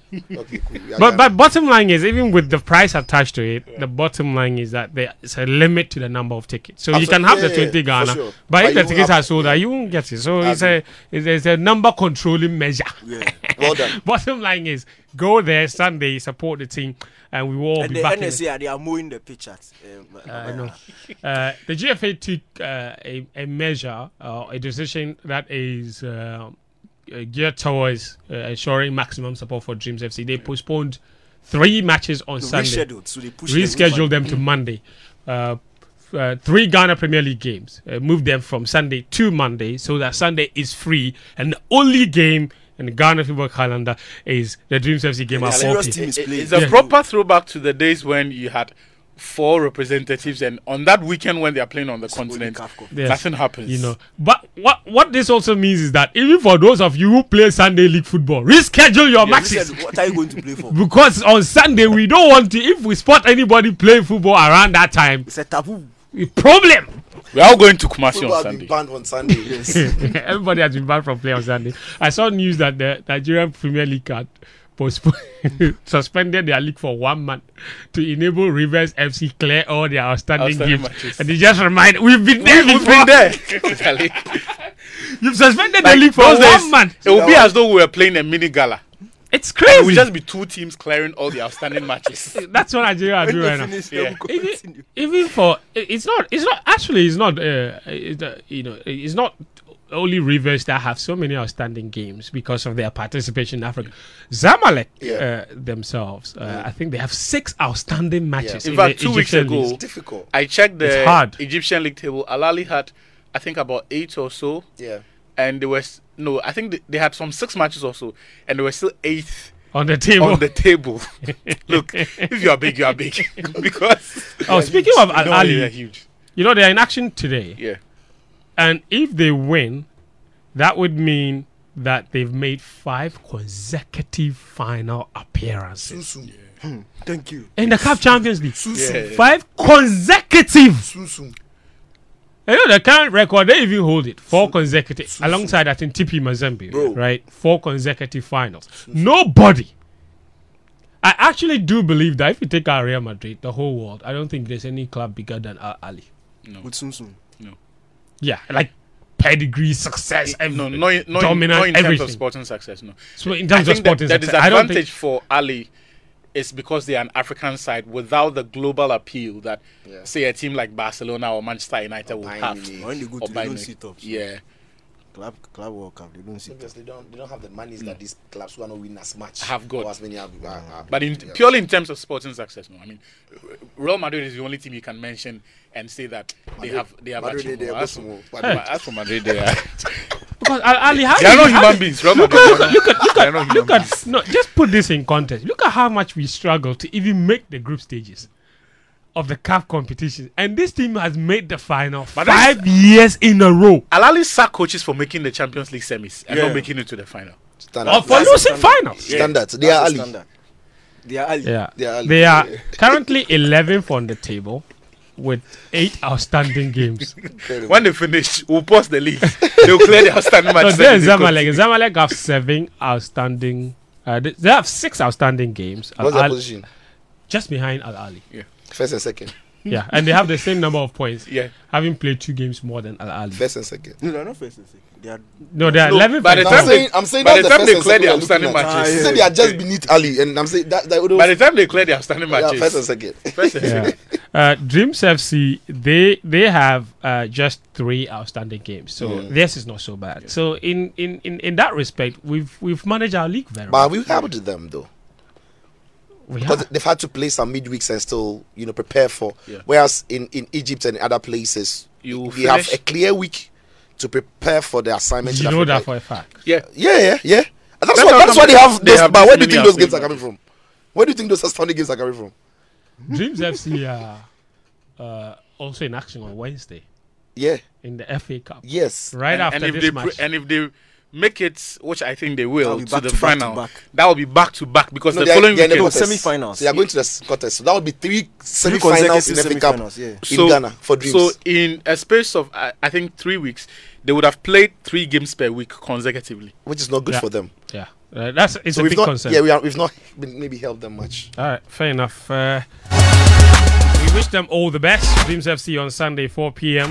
Okay, cool. We are But done. but bottom line is, even with the price attached to it, the bottom line is that there's a limit to the number of tickets. So you Absolutely. can have Yeah, the yeah, twenty for Ghana, sure. but But if the you tickets have- are sold out, yeah. you won't get it. So I it's a it's, it's a number controlling measure. Yeah. Well done. Bottom line is, go there Sunday, support the team, and we will all And be the back. N in S A, they are mowing the pitch at. Um, Uh, I know. Uh, the G F A took uh, a, a measure, uh, a decision that is uh, uh, geared towards uh, ensuring maximum support for Dreams F C. They postponed three matches on No, Sunday, rescheduled, so they pushed rescheduled them to Monday. Uh, f- uh, three Ghana Premier League games, uh, moved them from Sunday to Monday, so that Sunday is free, and the only game in the Ghana football calendar is the Dreams F C game Yeah, at the four serious p.m. team is It- playing. it's a Yeah. proper throwback to the days when you had four representatives, and on that weekend when they are playing on the continent, CAF Cup. Yes. nothing happens. You know, but what what this also means is that even for those of you who play Sunday league football, reschedule your Yeah, matches. listen, what are you going to play for? Because on Sunday we don't want to. If we spot anybody playing football around that time, It's a taboo. a problem. we are all going to Kumasi Football on has Sunday. been banned on Sunday. Yes. Everybody has been banned from playing on Sunday. I saw news that the Nigerian Premier League had postponed, suspended their league for one month to enable Rivers F C clear all their outstanding, Outstanding games. matches. And they just remind, we've been there We've before. been there. Totally. You've suspended Like, the league for those one days, month. It would be as though we were playing a mini gala. It's It crazy. would just be two teams clearing all the outstanding matches. That's what Nigeria are When doing they right now. finish, Yeah. they will even, continue. even for it- it's not it's not actually it's not uh, it's, uh, you know it's not only Rivers that have so many outstanding games because of their participation in Africa. Zamalek Yeah. uh, themselves, uh, I think they have six outstanding matches. In In, fact, the two weeks Egyptian ago- leagues. It's difficult. I checked the It's hard. Egyptian league table. Al Ahly had, I think, about eight or so, Yeah. and there was no. I think they, they had some six matches or so, and they were still eighth on the table. on the table. Look, if you are big, you are big because. oh, speaking of Al No, they're Ali, huge. you know they're in action today, Yeah. and if they win, that would mean that they've made five consecutive final appearances Soon, Thank you. in the CAF Champions League. soon, Yeah. Five consecutive. soon, soon. You know the current record, they even hold it. Four consecutive. Alongside that in T P Mazembe. Bro. Right? Four consecutive finals. Nobody. I actually do believe that if you take out Real Madrid, the whole world, I don't think there's any club bigger than Al Ali. With Sum Sum. Yeah, like pedigree, success, No, everything. no, no, dominant, no in terms everything. of sporting success. No. So in I terms of think that sporting the success, I don't disadvantage think for Ali is because they are an African side without the global appeal that, Yeah. say, a team like Barcelona or Manchester United will Bayern have. Munich. When they go Or to, they Bayern don't Munich. sit up. So Yeah. Club, club World Cup, they don't sit up. Because they don't, they don't have the monies that these clubs who are not winning as much Have got. or as many have. Uh, uh, But in, yeah. purely in terms of sporting success, no. I mean, Real Madrid is the only team you can mention and say that they Madrid- have they have Madrid, achieved they- more. they are As, both more. but Madrid. as for Madrid, they are, because Al Ali, how they are do not you- how human do- beings. Real Look Madrid, at, look at, look at, look they are at, not look human at, no, just put this in context. Look at how much we struggle to even make the group stages of the C A F competition. And this team has made the final But that's- five years in a row. Al Ahly sack coaches for making the Champions League semis and Yeah. not making it to the final. Standard. Or for That's losing standard. finals. Standard. They That's are the Ali. standard. They are Ali. Yeah. They are Ali. They are Yeah. currently eleventh on the table with eight outstanding games. Incredible. When they finish, we'll pause the league. They'll clear the outstanding So matches. there's and they Zamalek. Zamalek have seven outstanding. Uh, they they have six outstanding games. Al- What's their Al- position? just behind Al Ali. First and second. Yeah, and they have the same number of points, Yeah. having played two games more than Al Ali. First and second. No, they're not first and second. They are. No, they are No, eleventh. by the and time I'm twelfth. they- saying, I'm saying by that's the the time first they and clear second the we are looking outstanding at. matches. You Ah, said yeah. they are just beneath Ali, and I'm saying that, that would By the time they clear the outstanding yeah, matches, first and second. first and Yeah. second. Uh, Dreams F C, they they have uh, just three outstanding games, so Mm. this is not so bad. So in, in, in, in that respect, we've we've managed our league very But well. we helped them though, We because have. they've had to play some midweeks and still, you know, prepare for. Yeah. Whereas in, in Egypt and other places, You we have finish- a clear week to prepare for the assignment. You in know Africa. that for a fact. Yeah. Yeah, yeah, yeah. That's That's why. how That's come why they they- have. they Those, have but this where do you many think those games are outstanding coming from? Where do you think those outstanding games are coming from? Dreams F C are uh, also in action on Wednesday Yeah. in the F A Cup. Yes. Right and, after and if this they match. pre- and if they make it, which I think they That'll will, be to back the to back to final, back. that will be back to back because No, the they are- following they are in the weekend. quarters. quarters. Semi-finals. So they are going to the s- quarters. So that would be three Three semi-finals in consecutive F A Cup semi-finals, yeah. in Ghana for Dreams. So in a space of I, I think three weeks, they would have played three games per week consecutively. which is not good Yeah. for them. Yeah. Uh, that's it's So a we've big not, concern. yeah, we are, we've not been, maybe helped them much. All right, fair enough. Uh, we wish them all the best. Dreams F C on Sunday, four p.m.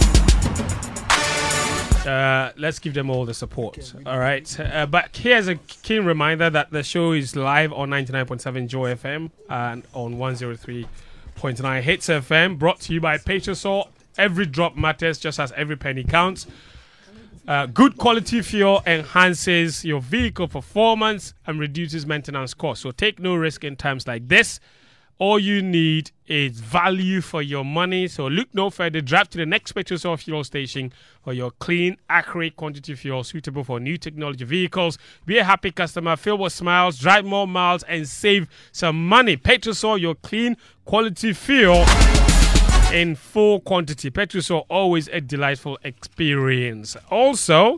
Uh, let's give them all the support. All right. Uh, but here's a keen reminder that the show is live on ninety-nine point seven Joy F M and on one oh three point nine Hits F M. Brought to you by Petrosol. Every drop matters just as every penny counts. Uh, good quality fuel enhances your vehicle performance and reduces maintenance costs. So take no risk in times like this. All you need is value for your money. So look no further. Drive to the next Petrosol fuel station for your clean, accurate quantity fuel suitable for new technology vehicles. Be a happy customer, fill with smiles, drive more miles, and save some money. Petrosol, your clean, quality fuel in full quantity. Petrosol, always a delightful experience. Also,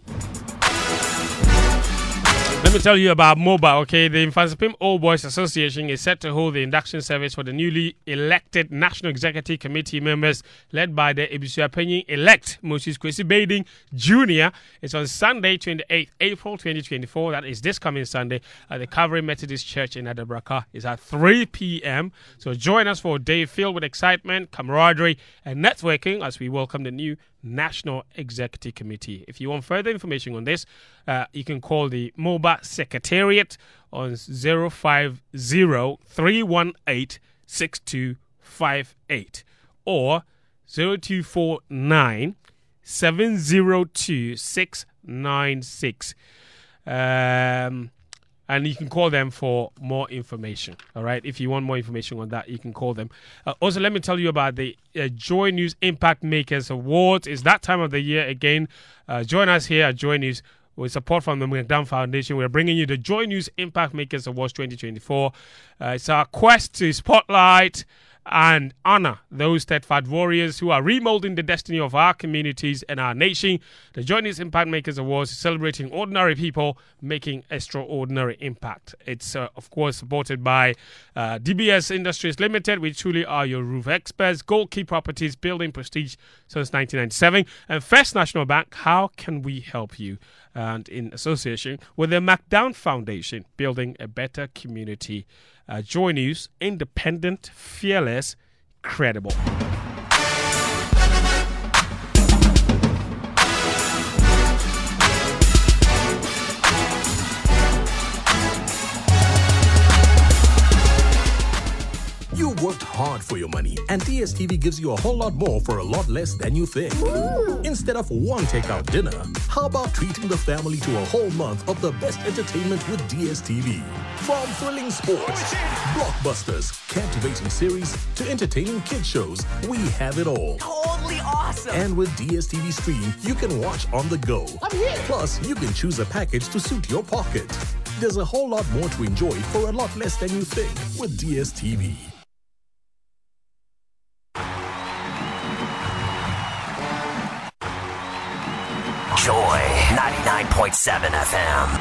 let me tell you about mobile, okay? The Infansipim Old Boys Association is set to hold the induction service for the newly elected National Executive Committee members led by the Ebisuapenyin-elect Moses Kwesi Bading Junior It's on Sunday, twenty-eighth April twenty twenty-four. That is this coming Sunday at the Calvary Methodist Church in Adabraka. It's at three p.m. So join us for a day filled with excitement, camaraderie, and networking as we welcome the new National Executive Committee. If you want further information on this, uh, you can call the MOBA Secretariat on zero five zero, three one eight, six two five eight or zero two four nine, seven zero two, six nine six. Um, and you can call them for more information. All right. If you want more information on that, you can call them. Uh, also, let me tell you about the uh, Joy News Impact Makers Awards. It's that time of the year again. Uh, join us here at Joy News with support from the McDown Foundation. We're bringing you the Joy News Impact Makers Awards twenty twenty-four. Uh, it's our quest to spotlight and honor those steadfast warriors who are remolding the destiny of our communities and our nation. The Joy News Impact Makers Awards is celebrating ordinary people making extraordinary impact. It's, uh, of course, supported by uh, D B S Industries Limited, which truly are your roof experts, Gold Key Properties, building prestige since nineteen ninety-seven, and First National Bank. How can we help you? And in association with the McDown Foundation, building a better community. Uh, Joy News, independent, fearless, credible. You worked hard for your money, and D S T V gives you a whole lot more for a lot less than you think. Ooh. Instead of one takeout dinner, how about treating the family to a whole month of the best entertainment with D S T V? From thrilling sports, blockbusters, captivating series, to entertaining kid shows, we have it all. Totally awesome! And with D S T V Stream, you can watch on the go. I'm here! Plus, you can choose a package to suit your pocket. There's a whole lot more to enjoy for a lot less than you think with D S T V. Joy ninety-nine point seven F M.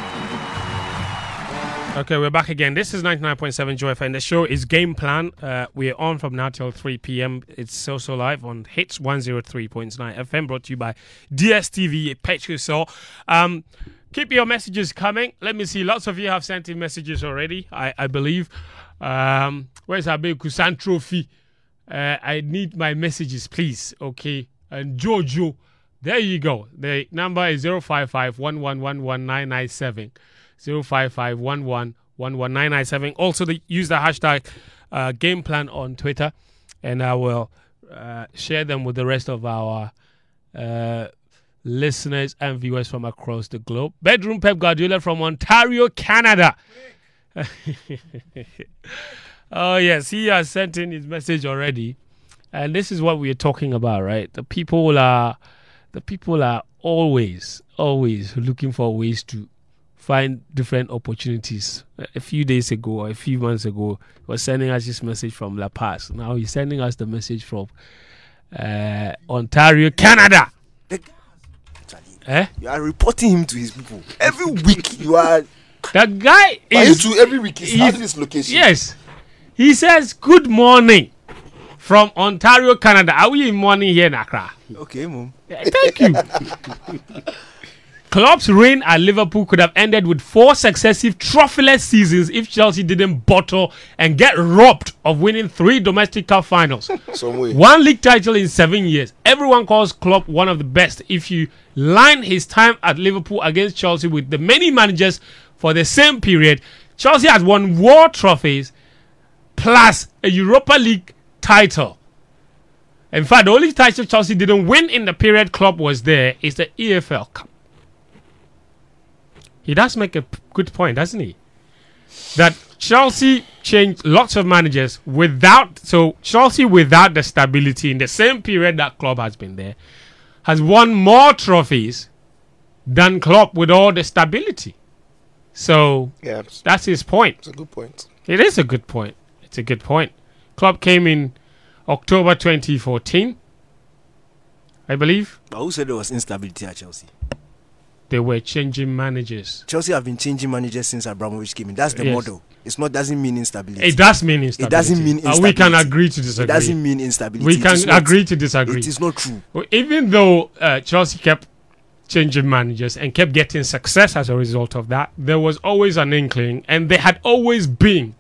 Okay, we're back again. This is ninety-nine point seven Joy F M. The show is Game Plan. Uh, we're on from now till three p.m. It's also live on Hits one oh three point nine F M, brought to you by D S T V Petrosol. Um, keep your messages coming. Let me see. Lots of you have sent in messages already, I, I believe. Um, where's Abe Kusan Trophy? Uh, I need my messages, please. Okay. And Jojo. There you go. The number is zero five five, one one one one, nine nine seven. zero five five, one one one one, nine nine seven. Also, the, use the hashtag uh, Game Plan on Twitter, and I will uh, share them with the rest of our uh, listeners and viewers from across the globe. Bedroom Pep Guardiola from Ontario, Canada. Oh, yes, he has sent in his message already. And this is what we are talking about, right? The people are... The people are always, always looking for ways to find different opportunities. A few days ago, or a few months ago, he was sending us this message from La Paz. Now he's sending us the message from uh, Ontario, Canada. The, eh? You are reporting him to his people. Every week you are... The guy is... To every week he's at this location. Yes. He says, good morning. From Ontario, Canada. Are we in morning here in Accra? Okay, Mom. Yeah, thank you. Klopp's reign at Liverpool could have ended with four successive trophyless seasons if Chelsea didn't bottle and get robbed of winning three domestic cup finals. Some way. One league title in seven years. Everyone calls Klopp one of the best. If you line his time at Liverpool against Chelsea with the many managers for the same period, Chelsea has won more trophies plus a Europa League title. In fact, the only title Chelsea didn't win in the period Klopp was there is the E F L Cup. He does make a p- good point, doesn't he? That Chelsea changed lots of managers without, so Chelsea without the stability in the same period that Klopp has been there, has won more trophies than Klopp with all the stability. So Yeah, it's, that's his point. it's a good point. It is a good point. It's a good point. Klopp came in October twenty fourteen, I believe. But who said there was instability at Chelsea? They were changing managers. Chelsea have been changing managers since Abramovich came in. That's the Yes. model. It's not doesn't mean instability. It does mean instability. It doesn't mean Uh, instability. we can agree to It disagree. doesn't mean instability. we It can is not. agree to disagree. It is not true. Well, even though uh, Chelsea kept changing managers and kept getting success as a result of that, there was always an inkling, and there had always been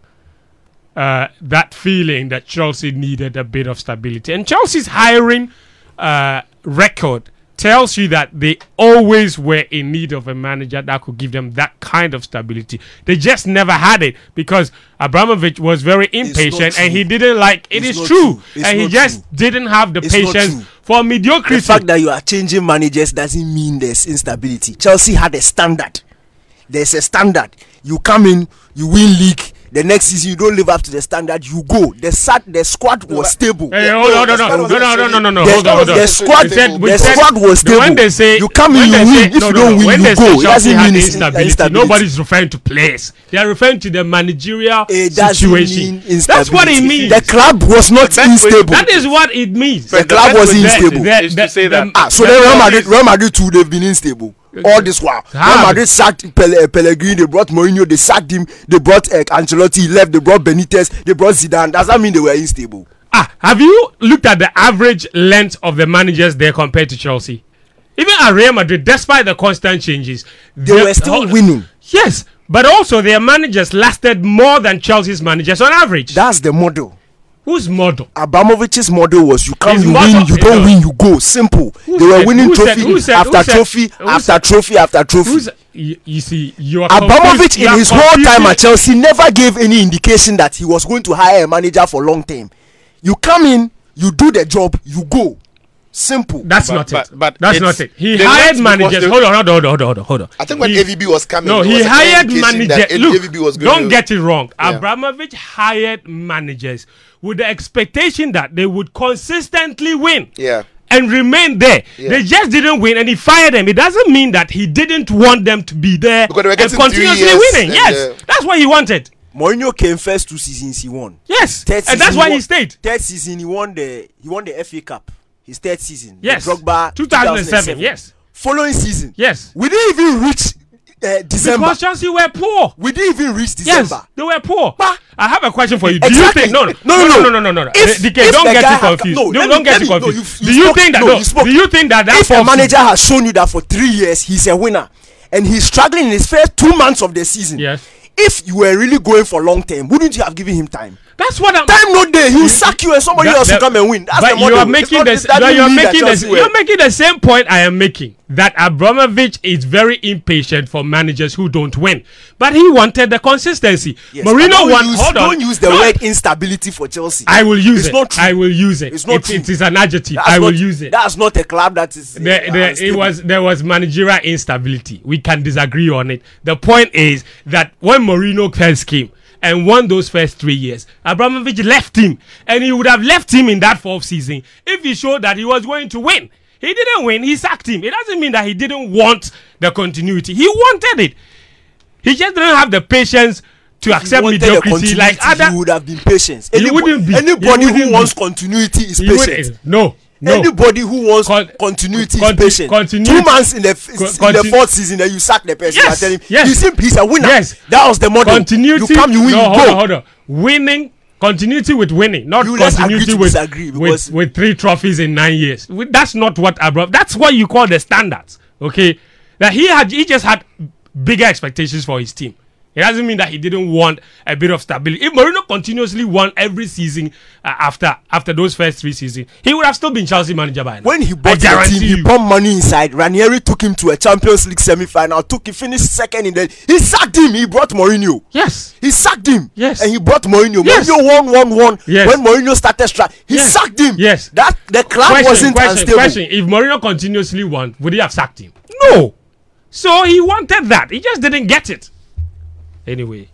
uh, that feeling that Chelsea needed a bit of stability. And Chelsea's hiring uh, record tells you that they always were in need of a manager that could give them that kind of stability. They just never had it because Abramovich was very impatient and he didn't like it. It's Is not true, true. It's and he not just true. didn't have the It's not patience true. for mediocrity. The fact that you are changing managers doesn't mean there's instability. Chelsea had a standard. There's a standard. You come in, you win league. The next season you don't live up to the standard, you go. The sat, the squad was stable. Hey, hold on, no, no, no, no, no, no, no, no, no, The, hold on, hold on. the squad, We said- we the said- squad was the- stable. when they say you come in, when you they win. say- If no, you no, don't no, win, when you they go. say It Chelsea doesn't had mean it's instability. instability. Nobody's referring to players. They are referring to the managerial It doesn't situation. mean instability. That's what it means. The club was not best way- unstable. That is what it means. The club was unstable. Is to say that- Ah, so the- then Real the- Madrid, Real Madrid too, they've been unstable. All this while, How? Real Madrid sacked Pele, Pellegrini, they brought Mourinho, they sacked him, they brought uh, Ancelotti, he left, they brought Benitez, they brought Zidane. Does that mean they were unstable? Ah, have you looked at the average length of the managers there compared to Chelsea? Even at Real Madrid, despite the constant changes, They were still winning. Yes, but also their managers lasted more than Chelsea's managers on average. That's the model. Whose model? Abramovich's model was you come, His you model- win, you don't no. win, you go. Simple. Who they were said- winning who said- trophy who said- after who said- trophy who after said- trophy after trophy. Who's, you, you see, you are Abramovich confused- you in are his whole time confusing- at Chelsea never gave any indication that he was going to hire a manager for long term. You come in, you do the job, you go. Simple. That's But- not but- it. but That's it's- not it. He the hired next- managers. because the- Hold on, hold on, hold on, hold on, hold on. I think when he, A V B was coming, no, there he was a clear hired indication that managers. A V B Look, was going don't to- get it wrong. Yeah. Abramovich hired managers with the expectation that they would consistently win. Yeah. And remain there. Yeah. They just didn't win, and he fired them. It doesn't mean that he didn't want them to be there Because they were and getting continuously three years winning. and, Yes, uh, that's what he wanted. Mourinho came first two seasons he won. Yes, Third and season that's why won, he stayed. Third season he won the he won the F A Cup. His third season. The Yes, Drogba two thousand seven. Yes, Following season. yes. We didn't even reach uh, December. Because Chelsea were poor. We didn't even reach Yes, December. they were poor. Bah. I have a question for you. Do Exactly. you think no, no, No, no, no, no. no, no, no, no? If- D K, if don't the get guy it had- confused. no, don't let don't me- get let it me- no, confused. you- do you you spoke- think that? no, No, you spoke. do you think that that If a fourth manager season- has shown you that for three years he's a winner, and he's struggling in his first two months of the season, Yes. if you were really going for long term, wouldn't you have given him time? That's what I'm. Time no day, he'll sack you and somebody That- else will that- come and win. That's but the model. you are It's making not- the it s- doesn't but you're mean that making the Chelsea s- were- you're making the same point I am making, that Abramovich is very impatient for managers who don't win, but he wanted the consistency. Yes, but Mourinho don't won. use, Hold on. don't use the No, word instability for Chelsea. I will use It's it. not true. I will use it. It's not it, true. it is an adjective. That's I will not- use it. That's not a club that is. uh, There, there, it unstable. was there was managerial instability. We can disagree on it. The point is that when Mourinho first came and won those first three years, Abramovich left him, and he would have left him in that fourth season if he showed that he was going to win. He didn't win. He sacked him. It doesn't mean that he didn't want the continuity. He wanted it. He just didn't have the patience to If he accept wanted the mediocrity like continuity, other. he would have been patient. He Anybody, wouldn't be. anybody He wouldn't who be. wants continuity is He patient. wouldn't- no, no. Anybody who wants Con- continuity conti- is patient. continuity- Two months in the f- Con- in the conti- fourth season, then you sack the person. Yes, You are telling him, yes. you see, he's a winner. Yes. That was the model. Continuity. You come, you win, no, you hold go. on, hold on. Winning. Continuity with winning, not You let's continuity agree to with, disagree, with because- with three trophies in nine years. With- That's not what Abra. That's what you call the standards. Okay, That he had, he just had bigger expectations for his team. It doesn't mean that he didn't want a bit of stability. If Mourinho continuously won every season uh, after after those first three seasons, he would have still been Chelsea manager by now. When he bought the team, he pumped money inside. Ranieri took him to a Champions League semi-final. Took he finished second in the. He sacked him. He brought Mourinho. Yes. He sacked him. Yes. And he brought Mourinho. Yes. Mourinho won, won, won. Yes. When Mourinho started strike, he Yes. sacked him. Yes. That the club Question, wasn't question, unstable. question. If Mourinho continuously won, would he have sacked him? No. So he wanted that. He just didn't get it. Anyway.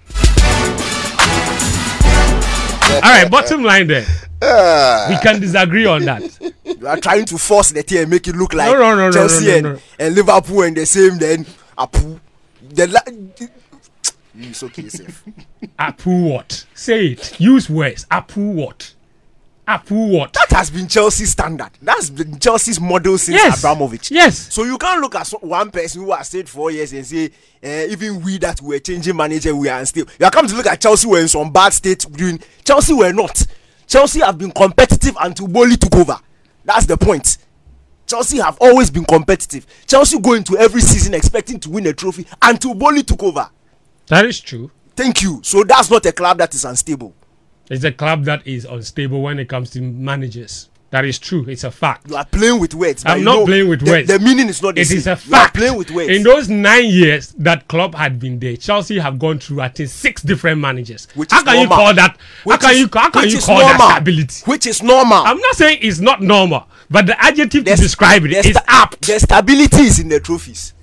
All right, bottom line there. Ah. We can disagree on that. You are trying to force the team and make it look like No, no, no, no, Chelsea no, no, and, no. and Liverpool and the same. Then Apu, the la- it's okay, safe. Apu what? Say it. Use words. Apu what? Apu what? That has been Chelsea's standard. That's been Chelsea's model since Yes. Abramovich. Yes. So you can't look at so- one person who has stayed four years and say, uh, even we that were changing manager, we are unstable. You are coming to look at Chelsea were in some bad state during. Chelsea were not. Chelsea have been competitive until Boli took over. That's the point. Chelsea have always been competitive. Chelsea go into every season expecting to win a trophy until Boli took over. That is true. Thank you. So that's not a club that is unstable. It's a club that is unstable when it comes to managers. That is true. It's a fact. You are playing with words. but I'm you not know playing with the, words. The meaning is not the It same. is a You are fact. playing with words. In those nine years that club had been there, Chelsea have gone through I think six different managers. Which how is can normal. you call that? Which how can is- you how can which you is call normal. that stability? Which is normal. I'm not saying it's not normal, but the adjective to There's- describe it there's is sta- apt. The stability is in the trophies.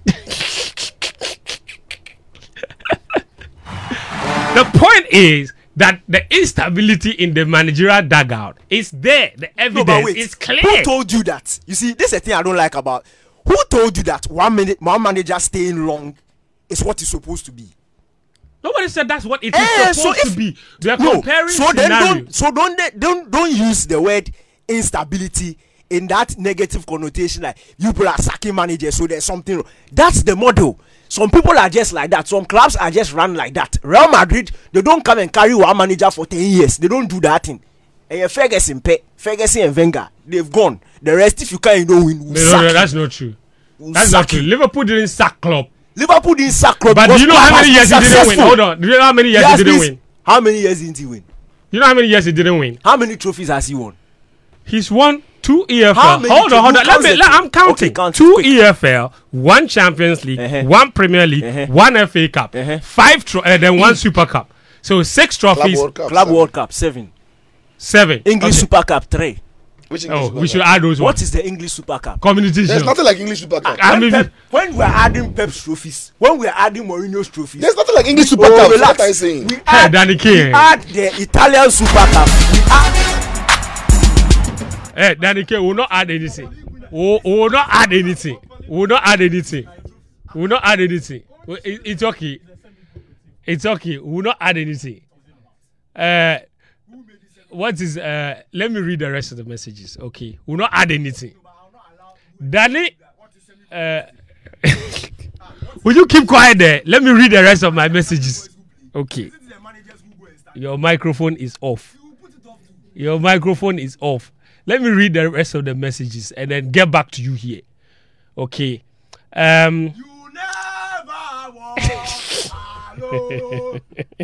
The point is that the instability in the managerial dugout is there. The No, evidence but wait. is clear. Who told you that? You see, this is the thing I don't like about. Who told you that one minute, one manager staying long is what is supposed to be? Nobody said that's what it is Eh, supposed so if- to be. We are No. comparing So then scenarios. don't. So don't they- don't don't use the word instability in that negative connotation. Like you people are sacking managers, so there's something wrong. That's the model. Some people are just like that. Some clubs are just run like that. Real Madrid, they don't come and carry one manager for ten years. They don't do that thing. And Ferguson, Pe- Ferguson and Wenger, they've gone. The rest, if you can't, you don't win. We'll No, no, sack no, you. that's not true. We'll That's sack not true. you. Liverpool didn't sack Klopp. Liverpool didn't sack Klopp. But do because you know Klopp how many has years been he didn't win? successful. Hold on. Do you know how many years He he has didn't been- win? How many years didn't he win? You know how many years he didn't win? How many trophies has he won? He's won two E F L. How many Hold on, hold tro- on. who Let counts me. the Let, two? I'm counting. Okay, count it two quick. E F L, one Champions League, Uh-huh. one Premier League, Uh-huh. one F A Cup, Uh-huh. five, tro- uh, then one Super Cup. So six Club trophies, World Cup. Club seven. World Cup seven. seven. English Okay. Super Cup three. Which English Oh, Super we should Cup? add those What ones. is the English Super Cup? Community There's Shield. nothing like English Super Cup. I When, mean, Pep, when we are adding Pep's trophies, when we are adding Mourinho's trophies, There's nothing like English Super oh, Cup. relax. What are you saying? We Hey, add, Danny we King. add the Italian Super Cup. We add Eh, Danny K will not add anything. We we will not add anything. We will not add anything. We will not add anything. We- it- It's okay. It's okay. We will not add anything. Uh, what is? Uh, let me read the rest of the messages. Okay, we will not add anything. Danny, uh, will you keep quiet there? Let me read the rest of my messages. Okay. Your microphone is off. Your microphone is off. Let me read the rest of the messages and then get back to you here. Okay. Um. You never walk alone.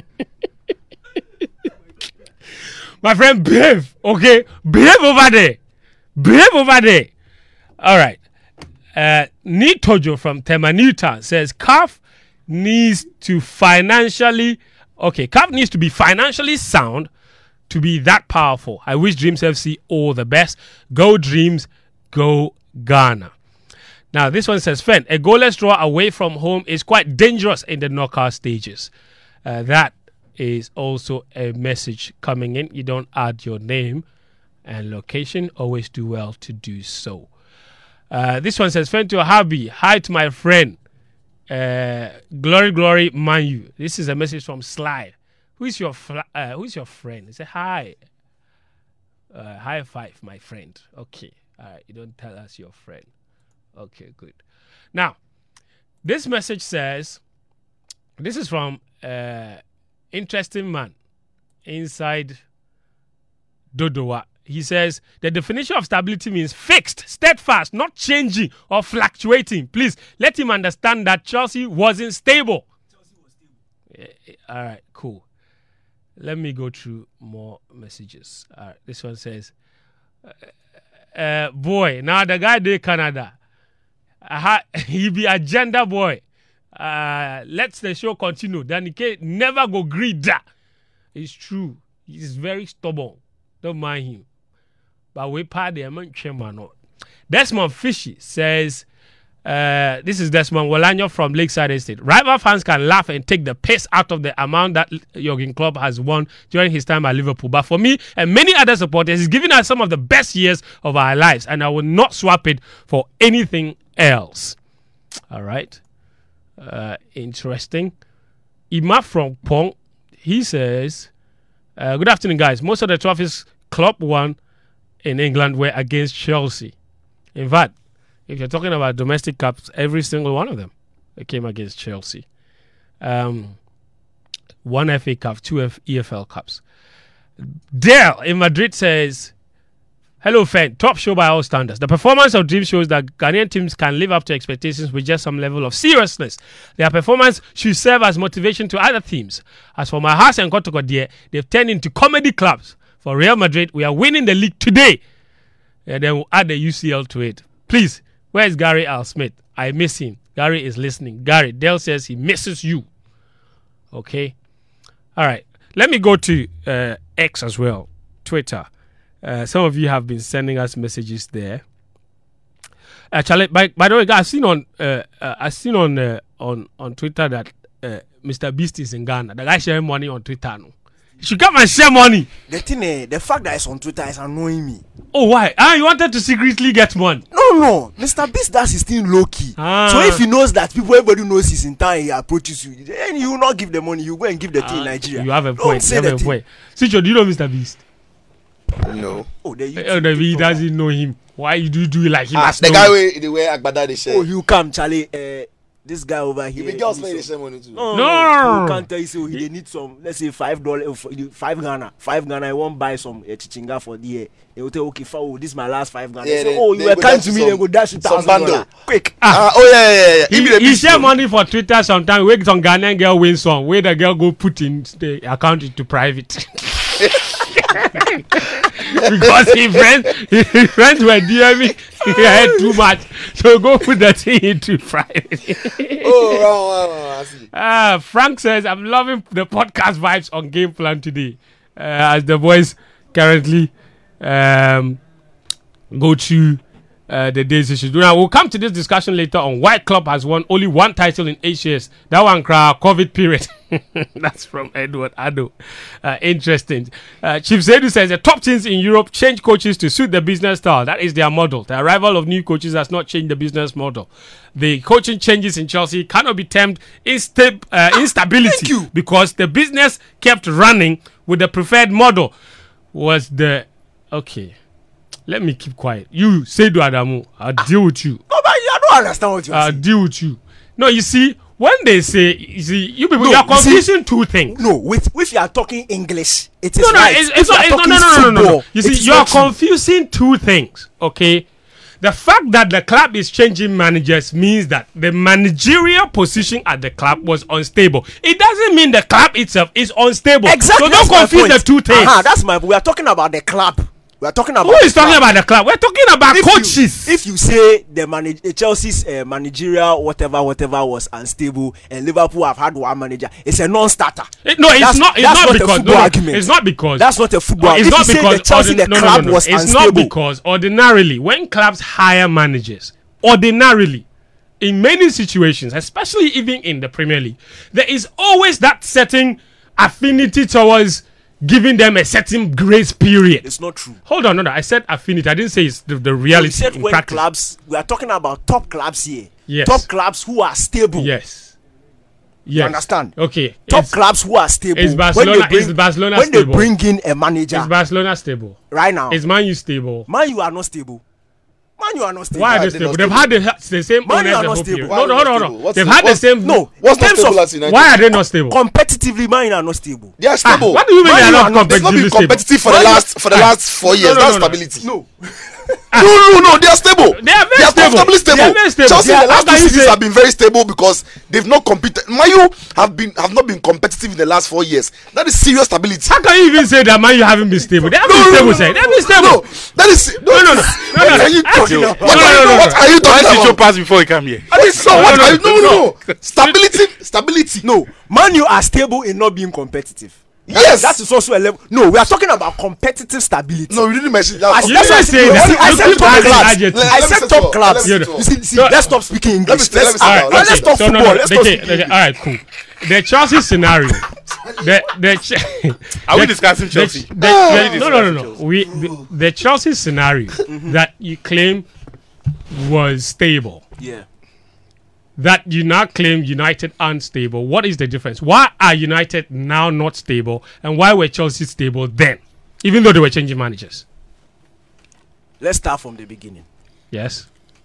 My friend, behave. Okay, behave over there. Behave over there. All right. Uh, Nitojo from Temanuta says C A F needs to financially. Okay, C A F needs to be financially sound to be that powerful. I wish Dreams F C all the best. Go Dreams, go Ghana. Now, this one says, Fen, a goalless draw away from home is quite dangerous in the knockout stages. Uh, that is also a message coming in. You don't add your name and location. Always do well to do so. Uh, this one says, Fen to Habi. Hi to my friend. Uh, glory, glory, Manu. This is a message from Sly. Who is your fl- uh, who is your friend? He said, hi. Uh, high five, my friend. Okay. All right. You don't tell us your friend. Okay, good. Now, this message says, this is from uh, Interesting Man inside Dodowa. He says the definition of stability means fixed, steadfast, not changing or fluctuating. Please let him understand that Chelsea wasn't stable. Chelsea was stable. Yeah, all right, cool. Let me go through more messages. All right, this one says, uh, uh, boy, now the guy did Canada. Uh, he be a gender boy. Uh, let's the show continue. Then he can never go greed that. It's true. He's very stubborn. Don't mind him. But we part the amount chairman. Desmond Fishy says, uh, this is Desmond Walanyo from Lakeside Estate. Rival fans can laugh and take the piss out of the amount that Jurgen Klopp has won during his time at Liverpool. But for me and many other supporters, he's given us some of the best years of our lives, and I will not swap it for anything else. All right. Uh, interesting. Ima from Pong, he says, uh, good afternoon, guys. Most of the trophies Klopp won in England were against Chelsea. In fact, if you're talking about domestic cups, every single one of them came against Chelsea. Um, one F A Cup, two F- E F L Cups. Dale in Madrid says, hello, fan. Top show by all standards. The performance of Dream shows that Ghanaian teams can live up to expectations with just some level of seriousness. Their performance should serve as motivation to other teams. As for my house and Kotoko, dear, they've turned into comedy clubs. For Real Madrid, we are winning the league today. And then we'll add the U C L to it. Please, where's Gary Al Smith? I miss him. Gary is listening. Gary, Dale says he misses you. Okay. All right. Let me go to uh, X as well, Twitter. Uh, some of you have been sending us messages there. Uh, Charlie, by, by the way, guys, I've seen on uh, uh, I've seen on uh, on on Twitter that uh, Mister Beast is in Ghana. The guy sharing money on Twitter. No, you should come and share money. The thing, uh, the fact that it's on Twitter is annoying me. Oh, why? Ah, you wanted to secretly get money? No, no. Mister Beast does his thing low key. Ah. So if he knows that people, everybody knows he's in town, he approaches you, then you will not give the money. You go and give the Ah, thing in Nigeria. You have a Don't point. say You have the a thing. point. Sicho, do you know Mister Beast? No. Oh, the YouTube Oh, no, he TikToker. doesn't know him. Why you do do it like him? Ah, must the know guy him? where the way Agbada they share. Oh, you come, Charlie. Uh, this guy over here. You be girls he pay need the some- same money too. No, No. you can't tell you so he they need some. Let's say five dollars, five Ghana, five Ghana. I won't buy some uh, chichinga for the year. They will tell okay, for this is my last five Ghana. Yeah, They say, they- oh, you they were go kind dash to you me. some- They go dash you some thousand bundle. dollars quick. Ah, oh yeah, yeah, yeah. He, be He, the he beast, share though. money for Twitter sometimes. Wait, some Ghanaian girl win song. Where the girl go put in the account into private. Because his friends, his friends were DMing. He had too much, so go put the thing into private. Oh, wow, wow, wow, I see. Ah, Frank says, I'm loving the podcast vibes on Game Plan today. Uh, as the boys currently um, go through uh, the days issues. Now, we'll come to this discussion later on why Klopp has won only one title in eight years. That one, cry, COVID period. That's from Edward Addo. Uh, interesting. Uh, Chief Zedu says the top teams in Europe change coaches to suit the business style. That is their model. The arrival of new coaches has not changed the business model. The coaching changes in Chelsea cannot be termed insta- uh, instability because the business kept running with the preferred model. Was the okay? Let me keep quiet. You say to Adamu, I'll deal with you. No, but I don't understand what you're I'll saying. deal with you. No, you see, when they say, you see, you people, No, you are you see- confusing two things. No, with if you are talking English, it is No, no, right. it's, If it's you not. are It's not talking no, no, no, no, no, no. football, You it see, is you are not true. confusing two things. Okay, the fact that the club is changing managers means that the managerial position at the club was unstable. It doesn't mean the club itself is unstable. Exactly. So that's don't my confuse point. the two things. Uh-huh, that's my. We are talking about the club. We are talking about. Who is the talking club. about the club? We're talking about If coaches. You, if you say the manage, uh, Chelsea's uh, managerial whatever whatever was unstable and Liverpool have had one manager, it's a non-starter. It- no, it's That's- not. It's that's not not a because. football no, no, argument. It's not because. That's not a football. It's if not you say because the Chelsea ordin- the no, no, club no, no, was It's unstable. not because ordinarily when clubs hire managers, ordinarily, in many situations, especially even in the Premier League, there is always that certain affinity towards giving them a certain grace period. It's not true. Hold on, no, no. I said affinity. I didn't say it's the, the You reality said in when practice. clubs, we are talking about top clubs here. Yes. Top clubs who are stable. Yes. Yes. understand? Okay. Top It's- clubs who are stable. is Barcelona- when they bring, is Barcelona when stable? they bring in a manager Is Barcelona stable? right now, Is Man U stable? Man, you are not stable. Man U are not stable. Why are Why they are they stable? not They've had the, the same Man U owners are the not whole stable. period. Why No, are no, they no, not no, stable? no. What's They've the- had the what's- same. No, What's in not terms stable of as United? Why are they not stable? competitively, Man U are not stable. They are Ah, stable. what do you mean Man they are U not are not- They've not been competitively stable? competitive for the Man U- last for the last four No, years. no, That's no, no. stability. No, No, no, no. They are stable. They are very stable. comfortably stable. They are very stable. Chelsea They in are- the last how two can you seasons say- have been very stable because they've not competed. Man U have been have not been competitive in the last four years. That is serious stability. How can you even say that Man U haven't been stable? They have No, been no, stable, no, say. no, They have been stable. No, that is no, no, no, no, What no, are you no. talking No, about? no, What no, are you- no, no, what no. are you Why talking did you about? pass before he come here? I mean, so No, what no, are you? no, No, no, no. no. Stability, stability. no. Man U are stable in not being competitive. Yes. That is also a level. No, we are talking about competitive stability. No, we didn't mention I, that. You that's why I didn't said, say no, that. see, I You said keep top adding clubs. adjectives. I Let me said say top so. clubs. Let me say so. You see, see, No. let's stop speaking English. me- let Let's, me say uh, so. Alright, let's okay. stop So, football. no, no, Let's they stop can't- speaking they English. can't- All right, cool. The Chelsea scenario. the the Ch- Are we the- discussing the- Chelsea? the- the- Are we no, no, no, discussing no. Chelsea? We the, the Chelsea scenario that you claim was stable. Yeah. That you now claim United unstable. What is the difference? Why are United now not stable, and why were Chelsea stable then, even though they were changing managers? Let's start from the beginning. Yes.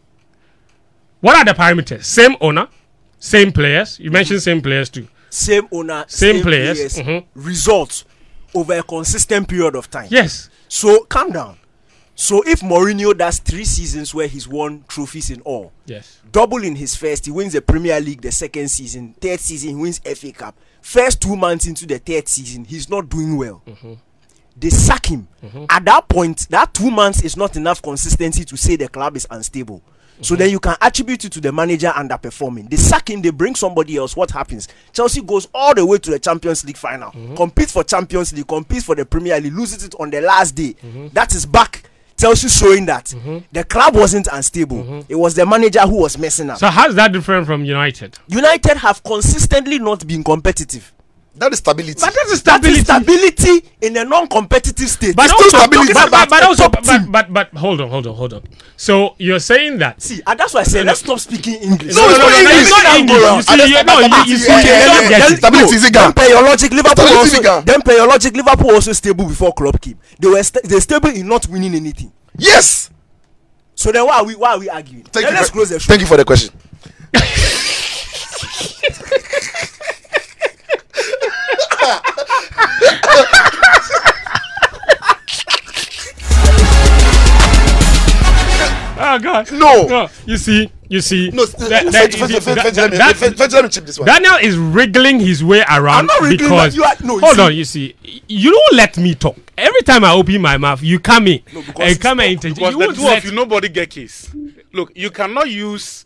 What are the parameters? Same owner, same players. You mentioned same players too. Same owner, Same players, mhm. results over a consistent period of time. Yes. So calm down. So if Mourinho does three seasons where he's won trophies in all, Yes. double in his first, he wins the Premier League the second season, third season he wins F A Cup. First two months into the third season, he's not doing well. Mm-hmm. They sack him. Mm-hmm. At that point, that two months is not enough consistency to say the club is unstable. So then you can attribute it to the manager underperforming. They sack him, they bring somebody else. What happens? Chelsea goes all the way to the Champions League final, Mm-hmm. competes for Champions League, competes for the Premier League, loses it on the last day. Mm-hmm. That is back. Chelsea showing that the club wasn't unstable. It was the manager who was messing up. So how's that different from United? United have consistently not been competitive. That is stability. But that's a That is stability. stability in a non-competitive state. But It's also, still stability. but, but, but A also, top but, team. but, but, but hold on, hold on, hold on. So you're saying that? See, and that's why I said let's stop speaking English. No, no, no, no, no, it's not English. You see, you, no, you, you see, you don't get it. Stability is a Then gap. periologic Liverpool Stability also. is a gap. Then periologic Liverpool also stable before club came. They were st- they stable in not winning anything. Yes. So then why are we why are we arguing? Thank Then you. let's for, close the show. Thank you for the question. Oh God. No. No. You see, you see. No, that- first- that- first- you see, first- that- first- let me- that- first- first let me chip this one. Daniel is wriggling his way around I'm not wriggling, because but you are- no, you hold see- on, you see, you don't let me talk. Every time I open my mouth, you come in No, because and it's come and not- interject. Because You the won't two let- of you, nobody get case. Look, you cannot use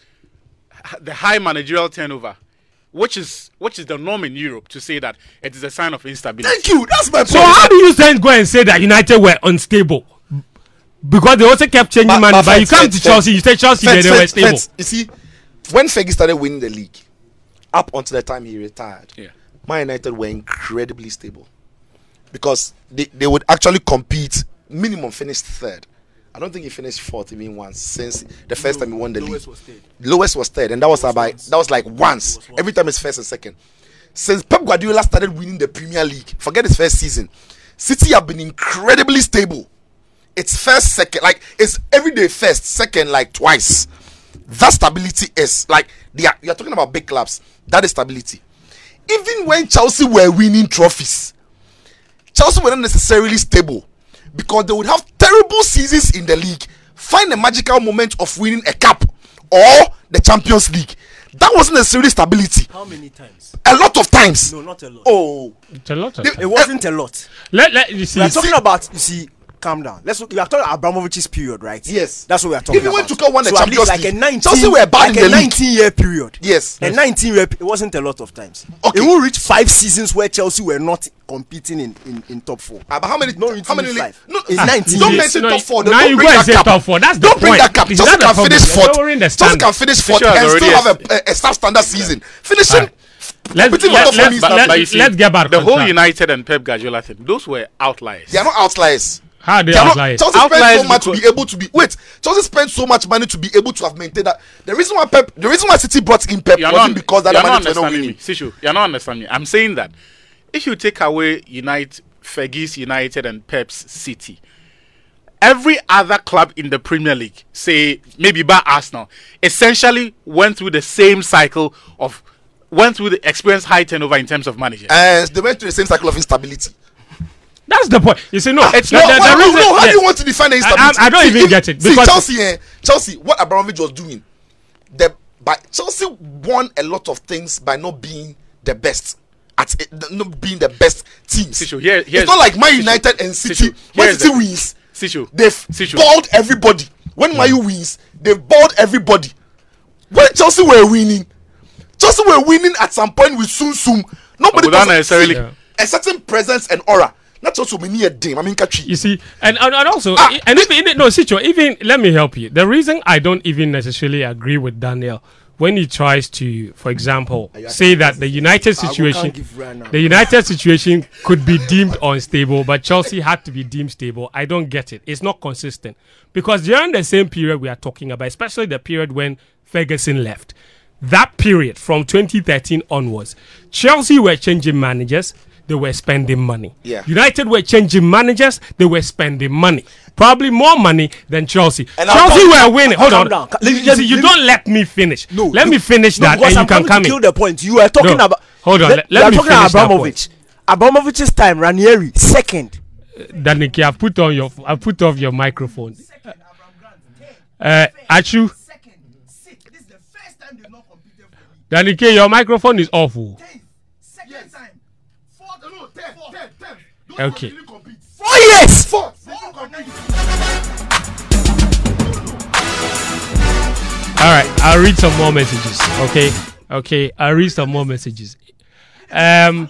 h- the high managerial turnover, which is which is the norm in Europe, to say that it is a sign of instability. Thank you. That's my point. So how do you then go and say that United were unstable? Because they also kept changing But- money. but But, you Fence, come to Fence, Chelsea, you say Chelsea they, Fence, they were Fence, stable. Fence. You see, when Fergie started winning the league, up until the time he retired, Yeah. Man United were incredibly stable because they, they would actually compete. Minimum finished third. I don't think he finished fourth even once since the first time he won the lowest league. was third. Lowest was third, and that was, about once. that was like once. was once. Every time it's first and second. Since Pep Guardiola started winning the Premier League, forget his first season, City have been incredibly stable. It's first, second, like it's every day first, second, like twice. That stability is like they are, you're talking about big clubs. That is stability. Even when Chelsea were winning trophies, Chelsea were not necessarily stable because they would have terrible seasons in the league, find a magical moment of winning a cup or the Champions League. That wasn't necessarily stability. How many times? A lot of times. No, not a lot. Oh, It's a lot of They- time. It wasn't a lot. Let, let, you see, We are talking about, you see, calm down. Let's look, we are talking about Abramovich's period, right? Yes. That's what we are talking Even about. when Tuchel won the so at least Champions like League, a nineteen, Chelsea were bad like in the a league. nineteen year period. yes. A nineteen year, it wasn't a lot of times. Okay. It won't reach five seasons where Chelsea were not competing in, in, in top four. Ah, but how many? No, it's how many? only league- five. No, It's ah, nineteen Don't years. mention No, top four. now don't you bring go and that say cap. top four. That's the don't bring point. that cap. Is Chelsea that the can problem? finish You're fourth. lowering the Chelsea standard. can finish fourth Fisher has and still already have a, a, a substandard season. Finishing. Alright. Let's, competing let, with top let's, four is but not- let, But you see, let's get back the on whole track. United and Pep Guardiola thing. Those were outliers. They are not outliers. How they They are not, outliers? Chelsea spent Outliers so much to because- be able to be. Wait, Chelsea spent so much money to be able to have maintained that. The reason why Pep, the reason why City brought in Pep You're wasn't not, because that you're the not money were not understanding me. winning. Sishu, you're not understanding me. I'm saying that if you take away United, Fergie's United and Pep's City, every other club in the Premier League, say maybe by Arsenal, essentially went through the same cycle of went through the experience high turnover in terms of managers. And they went through the same cycle of instability. That's the point. You see, no, It's the, not- the, the Why- no, reason- no, how yes. do you want to define the I- instability? I- I don't See, even if- get it, See, because- Chelsea, eh, Chelsea, what Abramovich was doing, the by Chelsea won a lot of things by not being the best at it, not being the best teams. Sicho, here- here's- it's not like Man Sicho, United and City. Sicho, When here's City the- wins, Sicho, they've Sicho. balled everybody. When Man U wins, they've balled everybody. When Chelsea were winning, Chelsea were winning at some point with Sum Sum. Nobody Without was- necessarily- see, a certain presence and aura. Not Chelsea many a dim. I mean, catchy. You see, and and, and also, Ah. and even no, Sicho, even let me help you. The reason I don't even necessarily agree with Daniel when he tries to, for example, say that the United I situation, can't give right now. the United situation could be deemed unstable, but Chelsea had to be deemed stable. I don't get it. It's not consistent because during the same period we are talking about, especially the period when Ferguson left, that period from twenty thirteen onwards, Chelsea were changing managers. They were spending money. Yeah. United were changing managers. They were spending money. Probably more money than Chelsea. And I'll Chelsea come- were winning. Hold calm on. down. Ca- You, let- you see, you let- don't let me finish. No, let no, me finish no, that, because and you I'm can coming come to in. kill the point. You are talking No, about. hold on, let- let you are me talking finish about that Abramovich. Abramovich's time, Ranieri second. Daniki, I put on your, I put off your microphone. Uh, Achu, Daniki, your microphone is awful. Okay. Four years. Four. All right, I'll read some more messages. Okay, okay, I'll read some more messages. Um,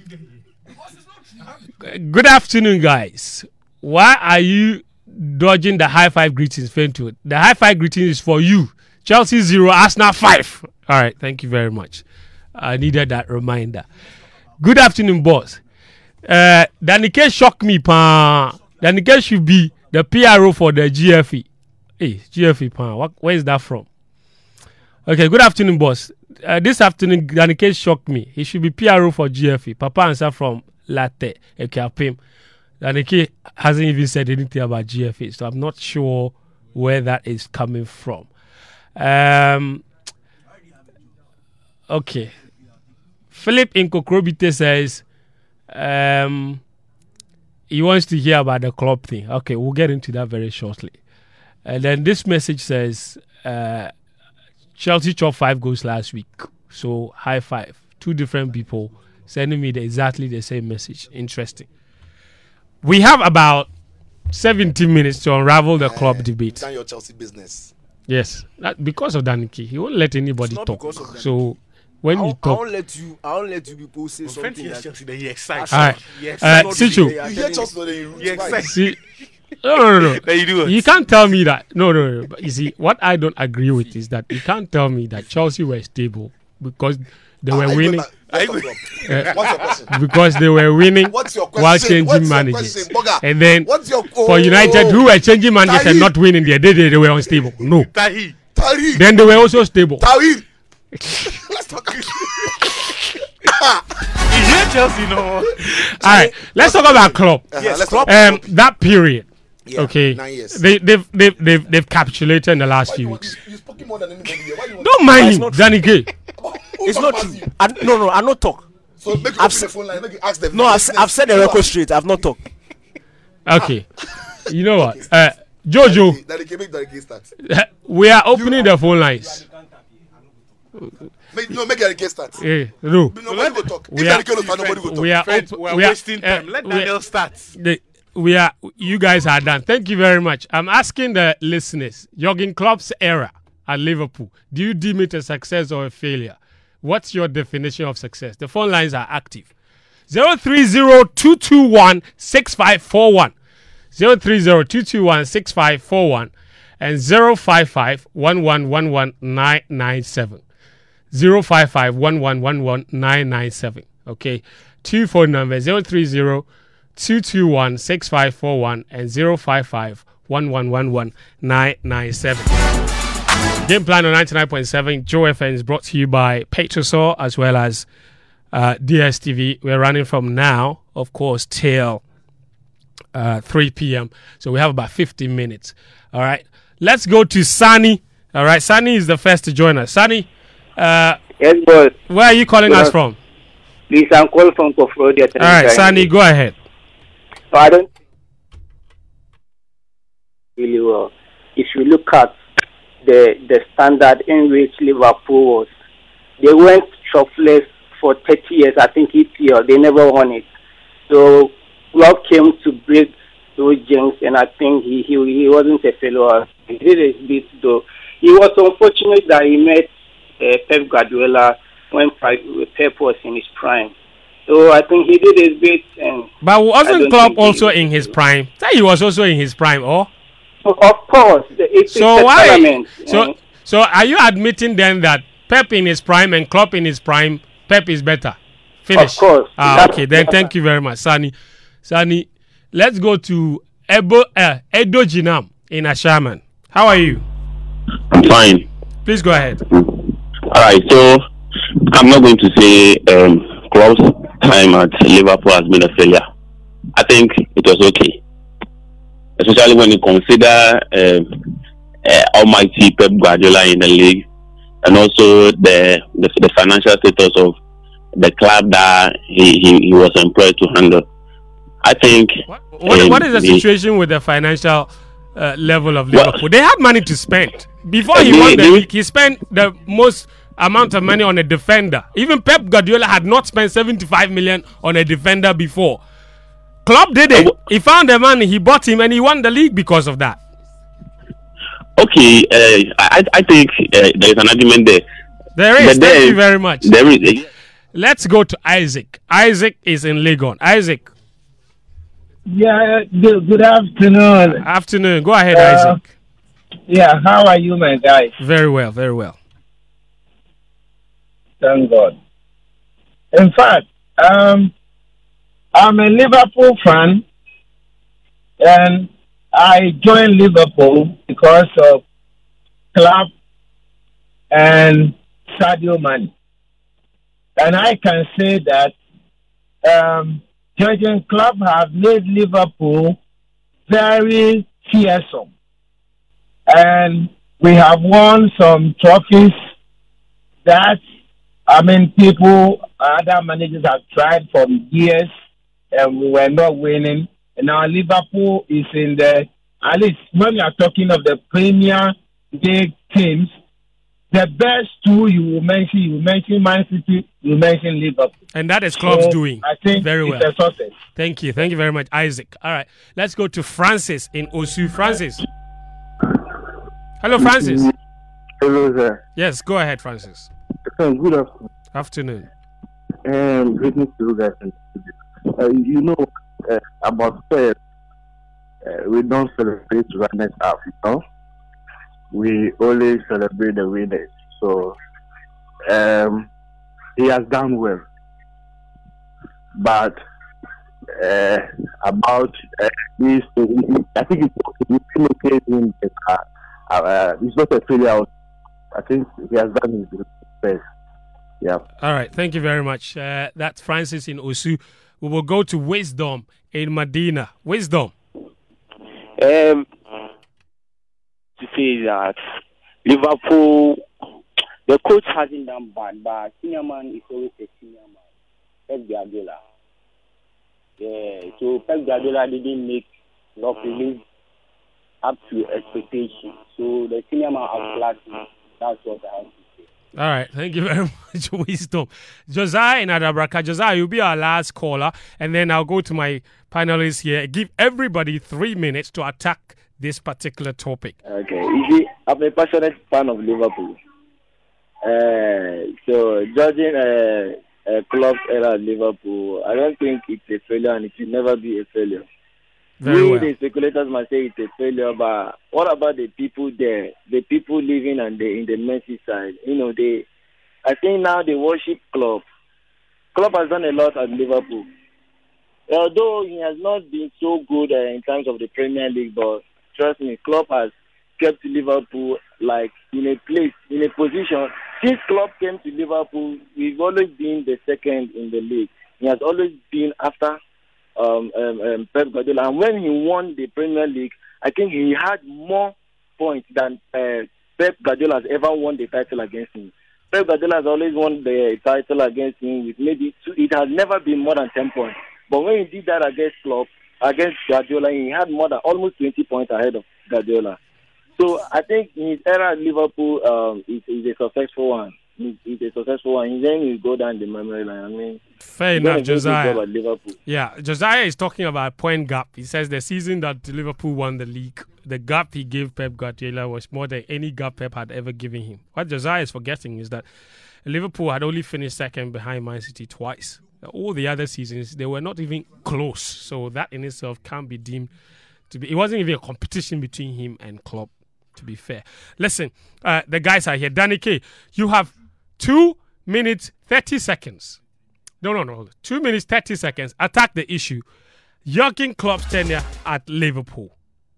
good afternoon, guys. Why are you dodging the high five greetings, Fentu? The high five greetings is for you. Chelsea zero, Arsenal five. All right, thank you very much. I needed that reminder. Good afternoon, boss. Uh, Danike shocked me, pa. Danike should be the P R O for the G F E. Hey, G F E, pa. What, where is that from? Okay, good afternoon, boss. Uh, this afternoon, Danike shocked me. He should be P R O for G F E. Papa answer from Latte, Ekapim. Danike hasn't even said anything about G F E, so I'm not sure where that is coming from. Um, okay. Philip Inkokrobite says um, he wants to hear about the club thing. Okay, we'll get into that very shortly. And then this message says uh, Chelsea chopped five goals last week. So high five. Two different people sending me the, exactly the same message. Interesting. We have about seventeen minutes to unravel the club debate. Done your Chelsea business. Yes, that, because of Daniki, he won't let anybody It's not talk. because of Daniki. So when I you won't, I talk, won't let you. I won't let you people say something. That, Chelsea, then he excites. all right, Yes. uh, not Sichu, really- You I'm hear telling Chelsea, then you Yeah, right. exactly. see, no, no, no, no. Then you do it. You can't tell me that. No, no, no. But you see, what I don't agree with is that you can't tell me that Chelsea were stable because they were Are you winning. gonna- let's talk about- What's your question? Because they were winning What's your question? while changing What's your managers. question, Boga? And then What's your for United, who were changing managers and Tahir. not winning their day, they, they were unstable. No. Tahi. Tahir? Then they were also stable. Tahir. Let's talk. You hear Chelsea, no? All right, let's talk about club. Yes, let's Klopp- talk. Um, that period. Yeah, Okay, nine years. they, they've, they've, they've, they've capitulated in the last Why few you want- weeks. you- you spoken more than anybody here. Why you want- Don't mind It's him, not Danny Gay. Who it's talk not about true. you? I, no, no, I not talk. So make you I've open s- the phone line. Make you ask them. No, I've, I've said the record straight. I've not talked. Okay, you know what? Uh, Jojo, That they can make that case start. we are opening the phone lines. Make, no, make that case start. Eh, no, Nobody go talk. we If are- that case start, nobody go talk. we are, Friends, op- we're we are wasting uh, time. Let we are- Daniel start. the, we are. You guys are done. Thank you very much. I'm asking the listeners: Jurgen Klopp's era at Liverpool. Do you deem it a success or a failure? What's your definition of success? The phone lines are active. Zero three zero two two one six five four one, zero three zero two two one six five four one, and zero five five one one one one nine nine seven. Zero five five one one one one nine nine seven. Okay, two phone numbers: zero three zero two two one six five four one and zero five five one one one one nine nine seven. Game plan on ninety-nine point seven Joe F M is brought to you by Petrosol as well as uh, D S T V. We're running from now, of course, till uh, three p.m. So we have about fifteen minutes. All right. Let's go to Sani. All right. Sani is the first to join us. Sani, uh, yes, boss. Where are you calling Good us from? Please, I'm calling from Kofrodia. All right, Sani, go ahead. Pardon? Really well. If you look at the the standard in which Liverpool was, they went shopless for thirty years. I think each year they never won it. So Klopp came to break those jinx, and I think he he he wasn't a failure. He did his bit though. He was unfortunate that he met uh, Pep Guardiola when Pep was in his prime. So I think he did his bit. And but wasn't Klopp also in his prime? Say he was also in his prime, or? Of course. It's, so it's why? tournament. So so are you admitting then that Pep in his prime and Klopp in his prime, Pep is better? Finish. Of course. Ah, okay. Then thank you very much, Sani. Sani, let's go to Ebo uh, Edo Jinam in Ashaman. How are you? I'm fine. Please go ahead. All right. So I'm not going to say um, Klopp's time at Liverpool has been a failure. I think it was okay, especially when you consider um, uh, almighty Pep Guardiola in the league, and also the, the the financial status of the club that he, he, he was employed to handle. I think. What, what, um, what is the situation with the financial uh, level of Liverpool? Well, they had money to spend. Before he they, won the they, league, he spent the most amount of money on a defender. Even Pep Guardiola had not spent seventy-five million on a defender before. Klopp did it. He found the money, he bought him, and he won the league because of that. Okay, uh, I, I think uh, there is an argument there. There is. But Thank there, you very much. There is. Let's go to Isaac. Isaac is in Legon. Isaac. Yeah, good, good afternoon. Afternoon. Go ahead, uh, Isaac. Yeah, how are you, my guy? Very well, very well. Thank God. In fact, um, I'm a Liverpool fan, and I joined Liverpool because of Klopp and Sadio Mane. And I can say that um, Jurgen Klopp have made Liverpool very fearsome. And we have won some trophies that, I mean, people, other managers have tried for years, and we were not winning. And now Liverpool is in the, at least when you are talking of the Premier League teams, the best two you will mention, you will mention Man City, you will mention Liverpool. And that is Klopp's so doing. I think very it's well. a success. Thank you. Thank you very much, Isaac. All right. Let's go to Francis in Osu. Francis. Hello, Francis. Hello, sir. Yes, go ahead, Francis. Good afternoon. Afternoon. Um, greetings to you guys. Uh, you know, uh, about Pep, uh, we don't celebrate runners up, you know? We always celebrate the winners. So, um, he has done well. But uh, about uh, this, I think it's okay in the car. Uh, it's not a failure. I think he has done his best. Yeah. All right. Thank you very much. Uh, that's Francis in Osu. We will go to Wisdom in Medina. Wisdom. Um, to say that Liverpool, the coach hasn't done bad, but senior man is always a senior man. Pep Guardiola. Yeah. So Pep Guardiola didn't make Klopp live up to expectation. So the senior man outclassed him. That's what I have to say. All right. Thank you very much, Wisdom. Josiah in Adabraka. Josiah, you'll be our last caller. And then I'll go to my panelists here. Give everybody three minutes to attack this particular topic. Okay. You see, I'm a passionate fan of Liverpool. Uh, so, judging a uh, uh, club's era at Liverpool, I don't think it's a failure, and it will never be a failure. Very we, well. the speculators might say it's a failure, but what about the people there, the people living and the, in the Merseyside? You know, they, I think now they worship Klopp. Klopp has done a lot at Liverpool. Although he has not been so good uh, in terms of the Premier League, but trust me, Klopp has kept Liverpool like in a place, in a position. Since Klopp came to Liverpool, we've always been the second in the league. He has always been after um, um, um, Pep Guardiola. And when he won the Premier League, I think he had more points than uh, Pep Guardiola has ever won the title against him. Pep Guardiola has always won the title against him with maybe two. It has never been more than ten points. But when he did that against Klopp, against Guardiola, he had more than almost twenty points ahead of Guardiola. So I think in his era at Liverpool, um, is is a successful one. It's a successful one. And then you go down the memory line. I mean, fair enough, Josiah. At Liverpool. Yeah, Josiah is talking about point gap. He says the season that Liverpool won the league, the gap he gave Pep Guardiola was more than any gap Pep had ever given him. What Josiah is forgetting is that Liverpool had only finished second behind Man City twice. All the other seasons, they were not even close. So that in itself can't be deemed to be. It wasn't even a competition between him and Klopp, to be fair. Listen, uh, the guys are here. Danny K, you have two minutes, thirty seconds. No, no, no. Two minutes, thirty seconds. Attack the issue. Jurgen Klopp's tenure at Liverpool.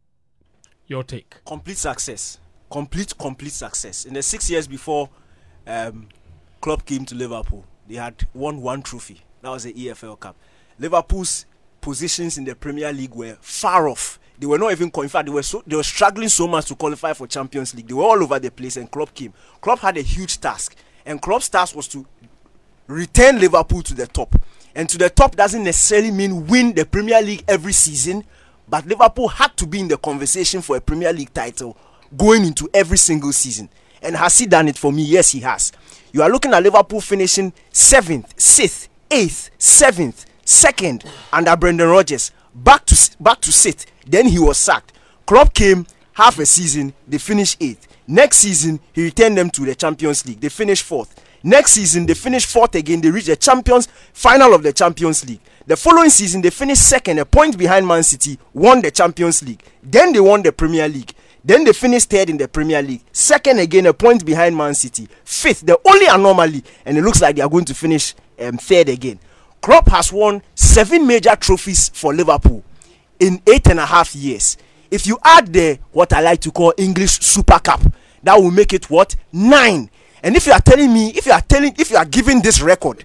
Your take. Complete success. Complete, complete success. In the six years before um, Klopp came to Liverpool, they had won one trophy. That was the E F L Cup. Liverpool's positions in the Premier League were far off. They were not even, in fact, they were so they were struggling so much to qualify for Champions League. They were all over the place, and Klopp came. Klopp had a huge task, and Klopp's task was to return Liverpool to the top. And to the top doesn't necessarily mean win the Premier League every season, but Liverpool had to be in the conversation for a Premier League title going into every single season. And has he done it for me? Yes, he has. You are looking at Liverpool finishing seventh, sixth, eighth, seventh, second under Brendan Rodgers. Back to back to sixth. Then he was sacked. Klopp came half a season. They finished eighth. Next season he returned them to the Champions League. They finished fourth. Next season they finished fourth again. They reached the Champions final of the Champions League. The following season they finished second, a point behind Man City. Won the Champions League. Then they won the Premier League. Then they finished third in the Premier League. Second again, a point behind Man City. Fifth, the only anomaly, and it looks like they are going to finish um, third again. Klopp has won seven major trophies for Liverpool in eight and a half years. If you add the what I like to call English Super Cup, that will make it what? Nine. And if you are telling me, if you are telling, if you are giving this record,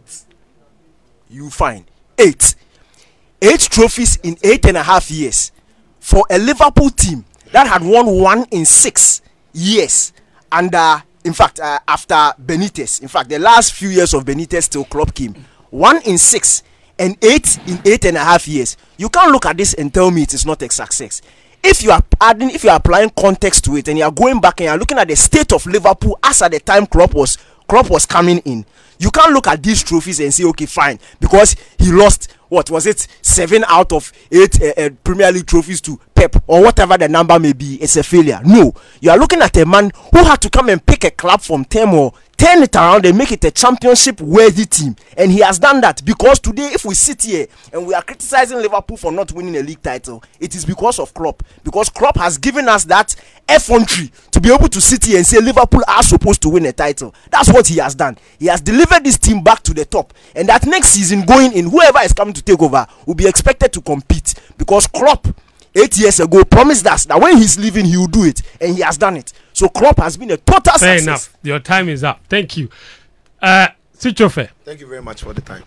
you find eight, eight trophies in eight and a half years for a Liverpool team that had won one in six years under, in fact, uh, after Benitez. In fact, the last few years of Benitez till Klopp came, one in six and eight in eight and a half years. You can't look at this and tell me it is not a success. If you are adding, if you are applying context to it, and you are going back and you are looking at the state of Liverpool as at the time Klopp was Klopp was coming in, you can't look at these trophies and say, okay, fine, because he lost, what was it, seven out of eight uh, uh, Premier League trophies to Pep, or whatever the number may be, it's a failure. No, you are looking at a man who had to come and pick a club from turmoil, turn it around and make it a championship worthy team, and he has done that. Because today, if we sit here and we are criticizing Liverpool for not winning a league title, it is because of Klopp. Because Klopp has given us that effrontery to be able to sit here and say Liverpool are supposed to win a title. That's what he has done. He has delivered this team back to the top, and that next season going in, whoever is coming to take over will be expected to compete, because Klopp eight years ago promised us that when he's leaving he will do it, and he has done it. So Klopp has been a total Fair success. enough. Your time is up. Thank you. Uh, Sichofe. Thank you very much for the time.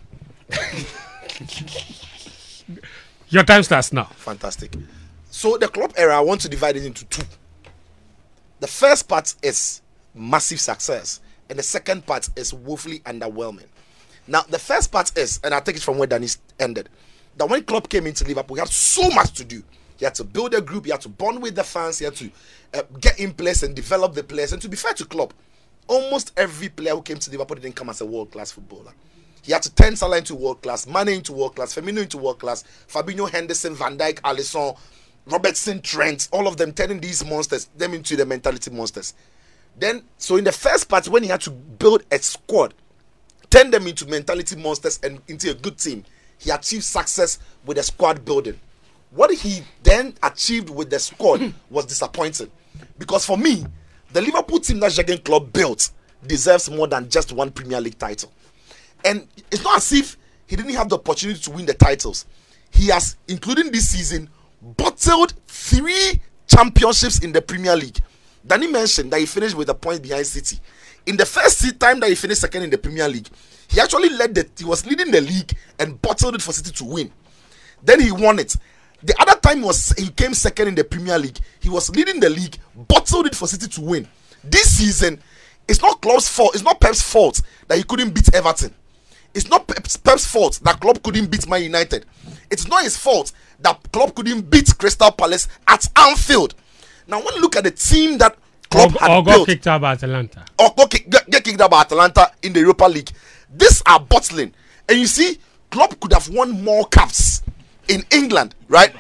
Your time starts now. Fantastic. So the Klopp era, I want to divide it into two. The first part is massive success, and the second part is woefully underwhelming. Now, the first part is, and I'll take it from where Danny ended, that when Klopp came into Liverpool, he had so much to do. He had to build a group, he had to bond with the fans, he had to uh, get in place and develop the players. And to be fair to Klopp, almost every player who came to Liverpool didn't come as a world-class footballer. He had to turn Salah into world-class, Mane into world-class, Firmino into world-class, Fabinho, Henderson, Van Dijk, Alisson, Robertson, Trent, all of them turning these monsters, them into the mentality monsters. Then, so in the first part, when he had to build a squad, turn them into mentality monsters and into a good team, he achieved success with the squad building. What he then achieved with the squad was disappointing. Because for me, the Liverpool team that Jurgen Klopp built deserves more than just one Premier League title. And it's not as if he didn't have the opportunity to win the titles. He has, including this season, bottled three championships in the Premier League. Danny mentioned that he finished with a point behind City. In the first time that he finished second in the Premier League, he actually led the, he was leading the league and bottled it for City to win. Then he won it. The other time was he came second in the Premier League. He was leading the league, bottled it for City to win. This season, it's not Klopp's fault. It's not Pep's fault that he couldn't beat Everton. It's not Pep's, Pep's fault that Klopp couldn't beat Man United. It's not his fault that Klopp couldn't beat Crystal Palace at Anfield. Now, when you look at the team that Klopp or, had or built, got kicked out by Atalanta, or go kick, get, get kicked out by Atalanta in the Europa League, these are bottling. And you see, Klopp could have won more cups in England, right?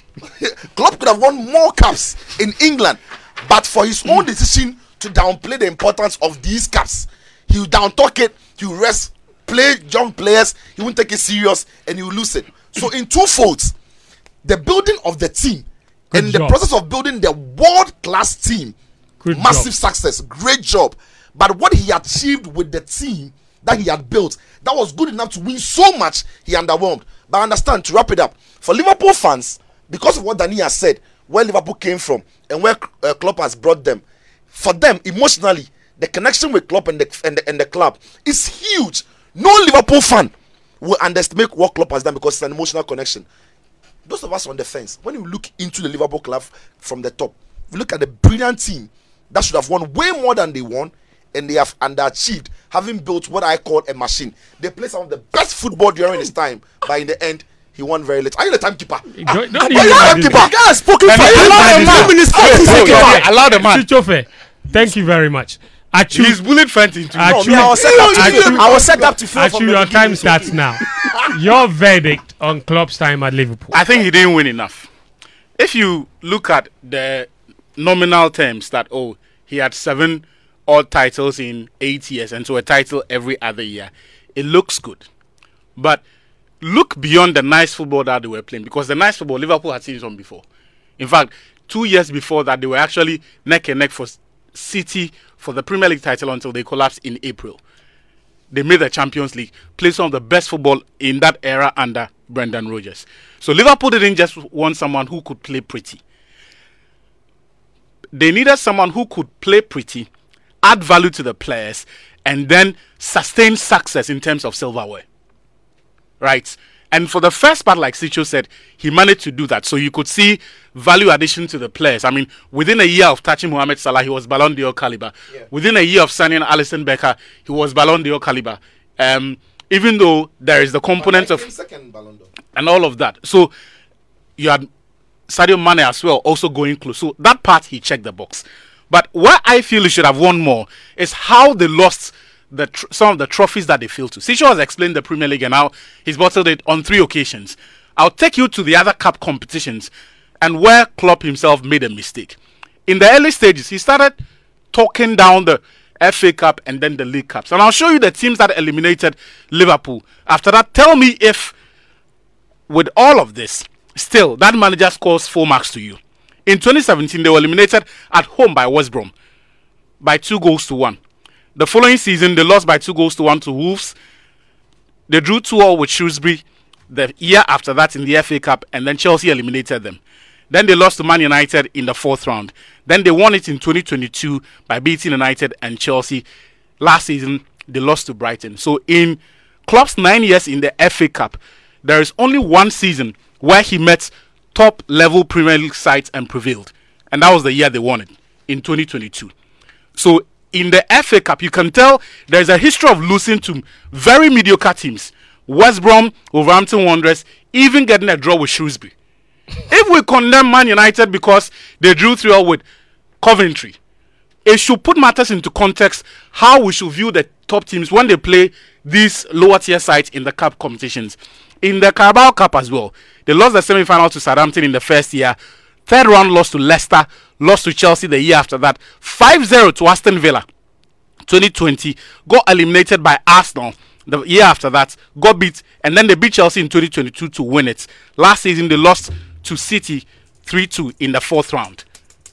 Klopp could have won more cups in England, but for his own decision to downplay the importance of these cups, he will downtalk it, he will rest, play young players, he won't take it serious, and he will lose it. So in two folds, the building of the team, Good and job. the process of building the world-class team, Good massive job. success, great job. But what he achieved with the team that he had built, that was good enough to win so much, he underwhelmed. But I understand, to wrap it up, for Liverpool fans, because of what Danny has said, where Liverpool came from and where uh, Klopp has brought them, for them, emotionally, the connection with Klopp and the, and the, and the club is huge. No Liverpool fan will underestimate what Klopp has done because it's an emotional connection. Those of us on the fence, when you look into the Liverpool club from the top, you look at the brilliant team that should have won way more than they won, and they have underachieved, having built what I call a machine. They played some of the best football during his time, but in the end, he won very late. Are you the timekeeper? Don't- Ah, don't ah, even are you the do timekeeper? that. The guy has spoken Let for me- you. allow Allow the him man. two minutes, Oh, forty oh, seconds. yeah, allow the man. Chichofe, thank you very much. Achu, He's bullied Fenton to Achu, me, I was set up to Achu- fail. I was set up to fail from Achu, the your beginning, time so- starts now. Your verdict on Klopp's time at Liverpool. I think he didn't win enough. If you look at the nominal terms that, oh, he had seven odd titles in eight years and so a title every other year, it looks good. But look beyond the nice football that they were playing, because the nice football, Liverpool had seen it on before. In fact, two years before that, they were actually neck and neck for City for the Premier League title until they collapsed in April. They made the Champions League, played some of the best football in that era under Brendan Rodgers. So Liverpool didn't just want someone who could play pretty. They needed someone who could play pretty, add value to the players, and then sustain success in terms of silverware. Right? And for the first part, like Sicho said, he managed to do that. So you could see value addition to the players. I mean, within a year of touching Mohamed Salah, he was Ballon d'Or caliber. Yeah. Within a year of signing Alisson Becker, he was Ballon d'Or caliber. Um, even though there is the component of second Ballon d'Or and all of that. So you had Sadio Mane as well, also going close. So that part, he checked the box. But where I feel he should have won more is how they lost the tr- some of the trophies that they failed to. Sisho has explained the Premier League and how he's bottled it on three occasions. I'll take you to the other cup competitions and where Klopp himself made a mistake. In the early stages, he started talking down the F A Cup and then the League Cups. And I'll show you the teams that eliminated Liverpool. After that, tell me if, with all of this, still, that manager scores four marks to you. In twenty seventeen, they were eliminated at home by West Brom by two goals to one. The following season, they lost by two goals to one to Wolves. They drew two all with Shrewsbury the year after that in the F A Cup, and then Chelsea eliminated them. Then they lost to Man United in the fourth round. Then they won it in twenty twenty-two by beating United and Chelsea. Last season, they lost to Brighton. So in Klopp's nine years in the F A Cup, there is only one season where he met top-level Premier League sides and prevailed. And that was the year they won it, in twenty twenty-two. So in the F A Cup, you can tell there's a history of losing to very mediocre teams. West Brom, Wolverhampton Wanderers, even getting a draw with Shrewsbury. If we condemn Man United because they drew three all with Coventry, it should put matters into context how we should view the top teams when they play these lower tier sides in the cup competitions. In the Carabao Cup as well, they lost the semi-final to Southampton in the first year. Third round lost to Leicester, lost to Chelsea the year after that. five zero to Aston Villa. twenty twenty, got eliminated by Arsenal the year after that, got beat, and then they beat Chelsea in twenty twenty-two to win it. Last season, they lost to City three two in the fourth round.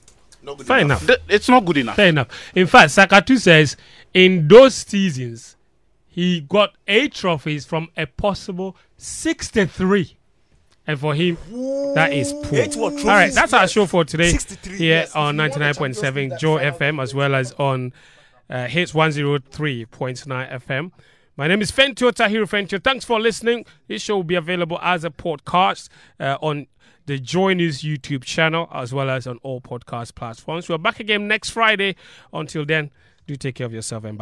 Fair enough. Th- it's not good enough. Fair enough. In fact, Sakatu says in those seasons, he got eight trophies from a possible sixty-three. And for him, that is poor. Eight what, All right, that's our yes. show for today sixty-three, here yes. on If you won the ninety-nine point seven Champions League, Joe that F M as well as on uh, Hits one oh three point nine F M. My name is Fentio Tahiru Fentio. Thanks for listening. This show will be available as a podcast uh, on the Joy News YouTube channel as well as on all podcast platforms. We're back again next Friday. Until then, do take care of yourself and bye.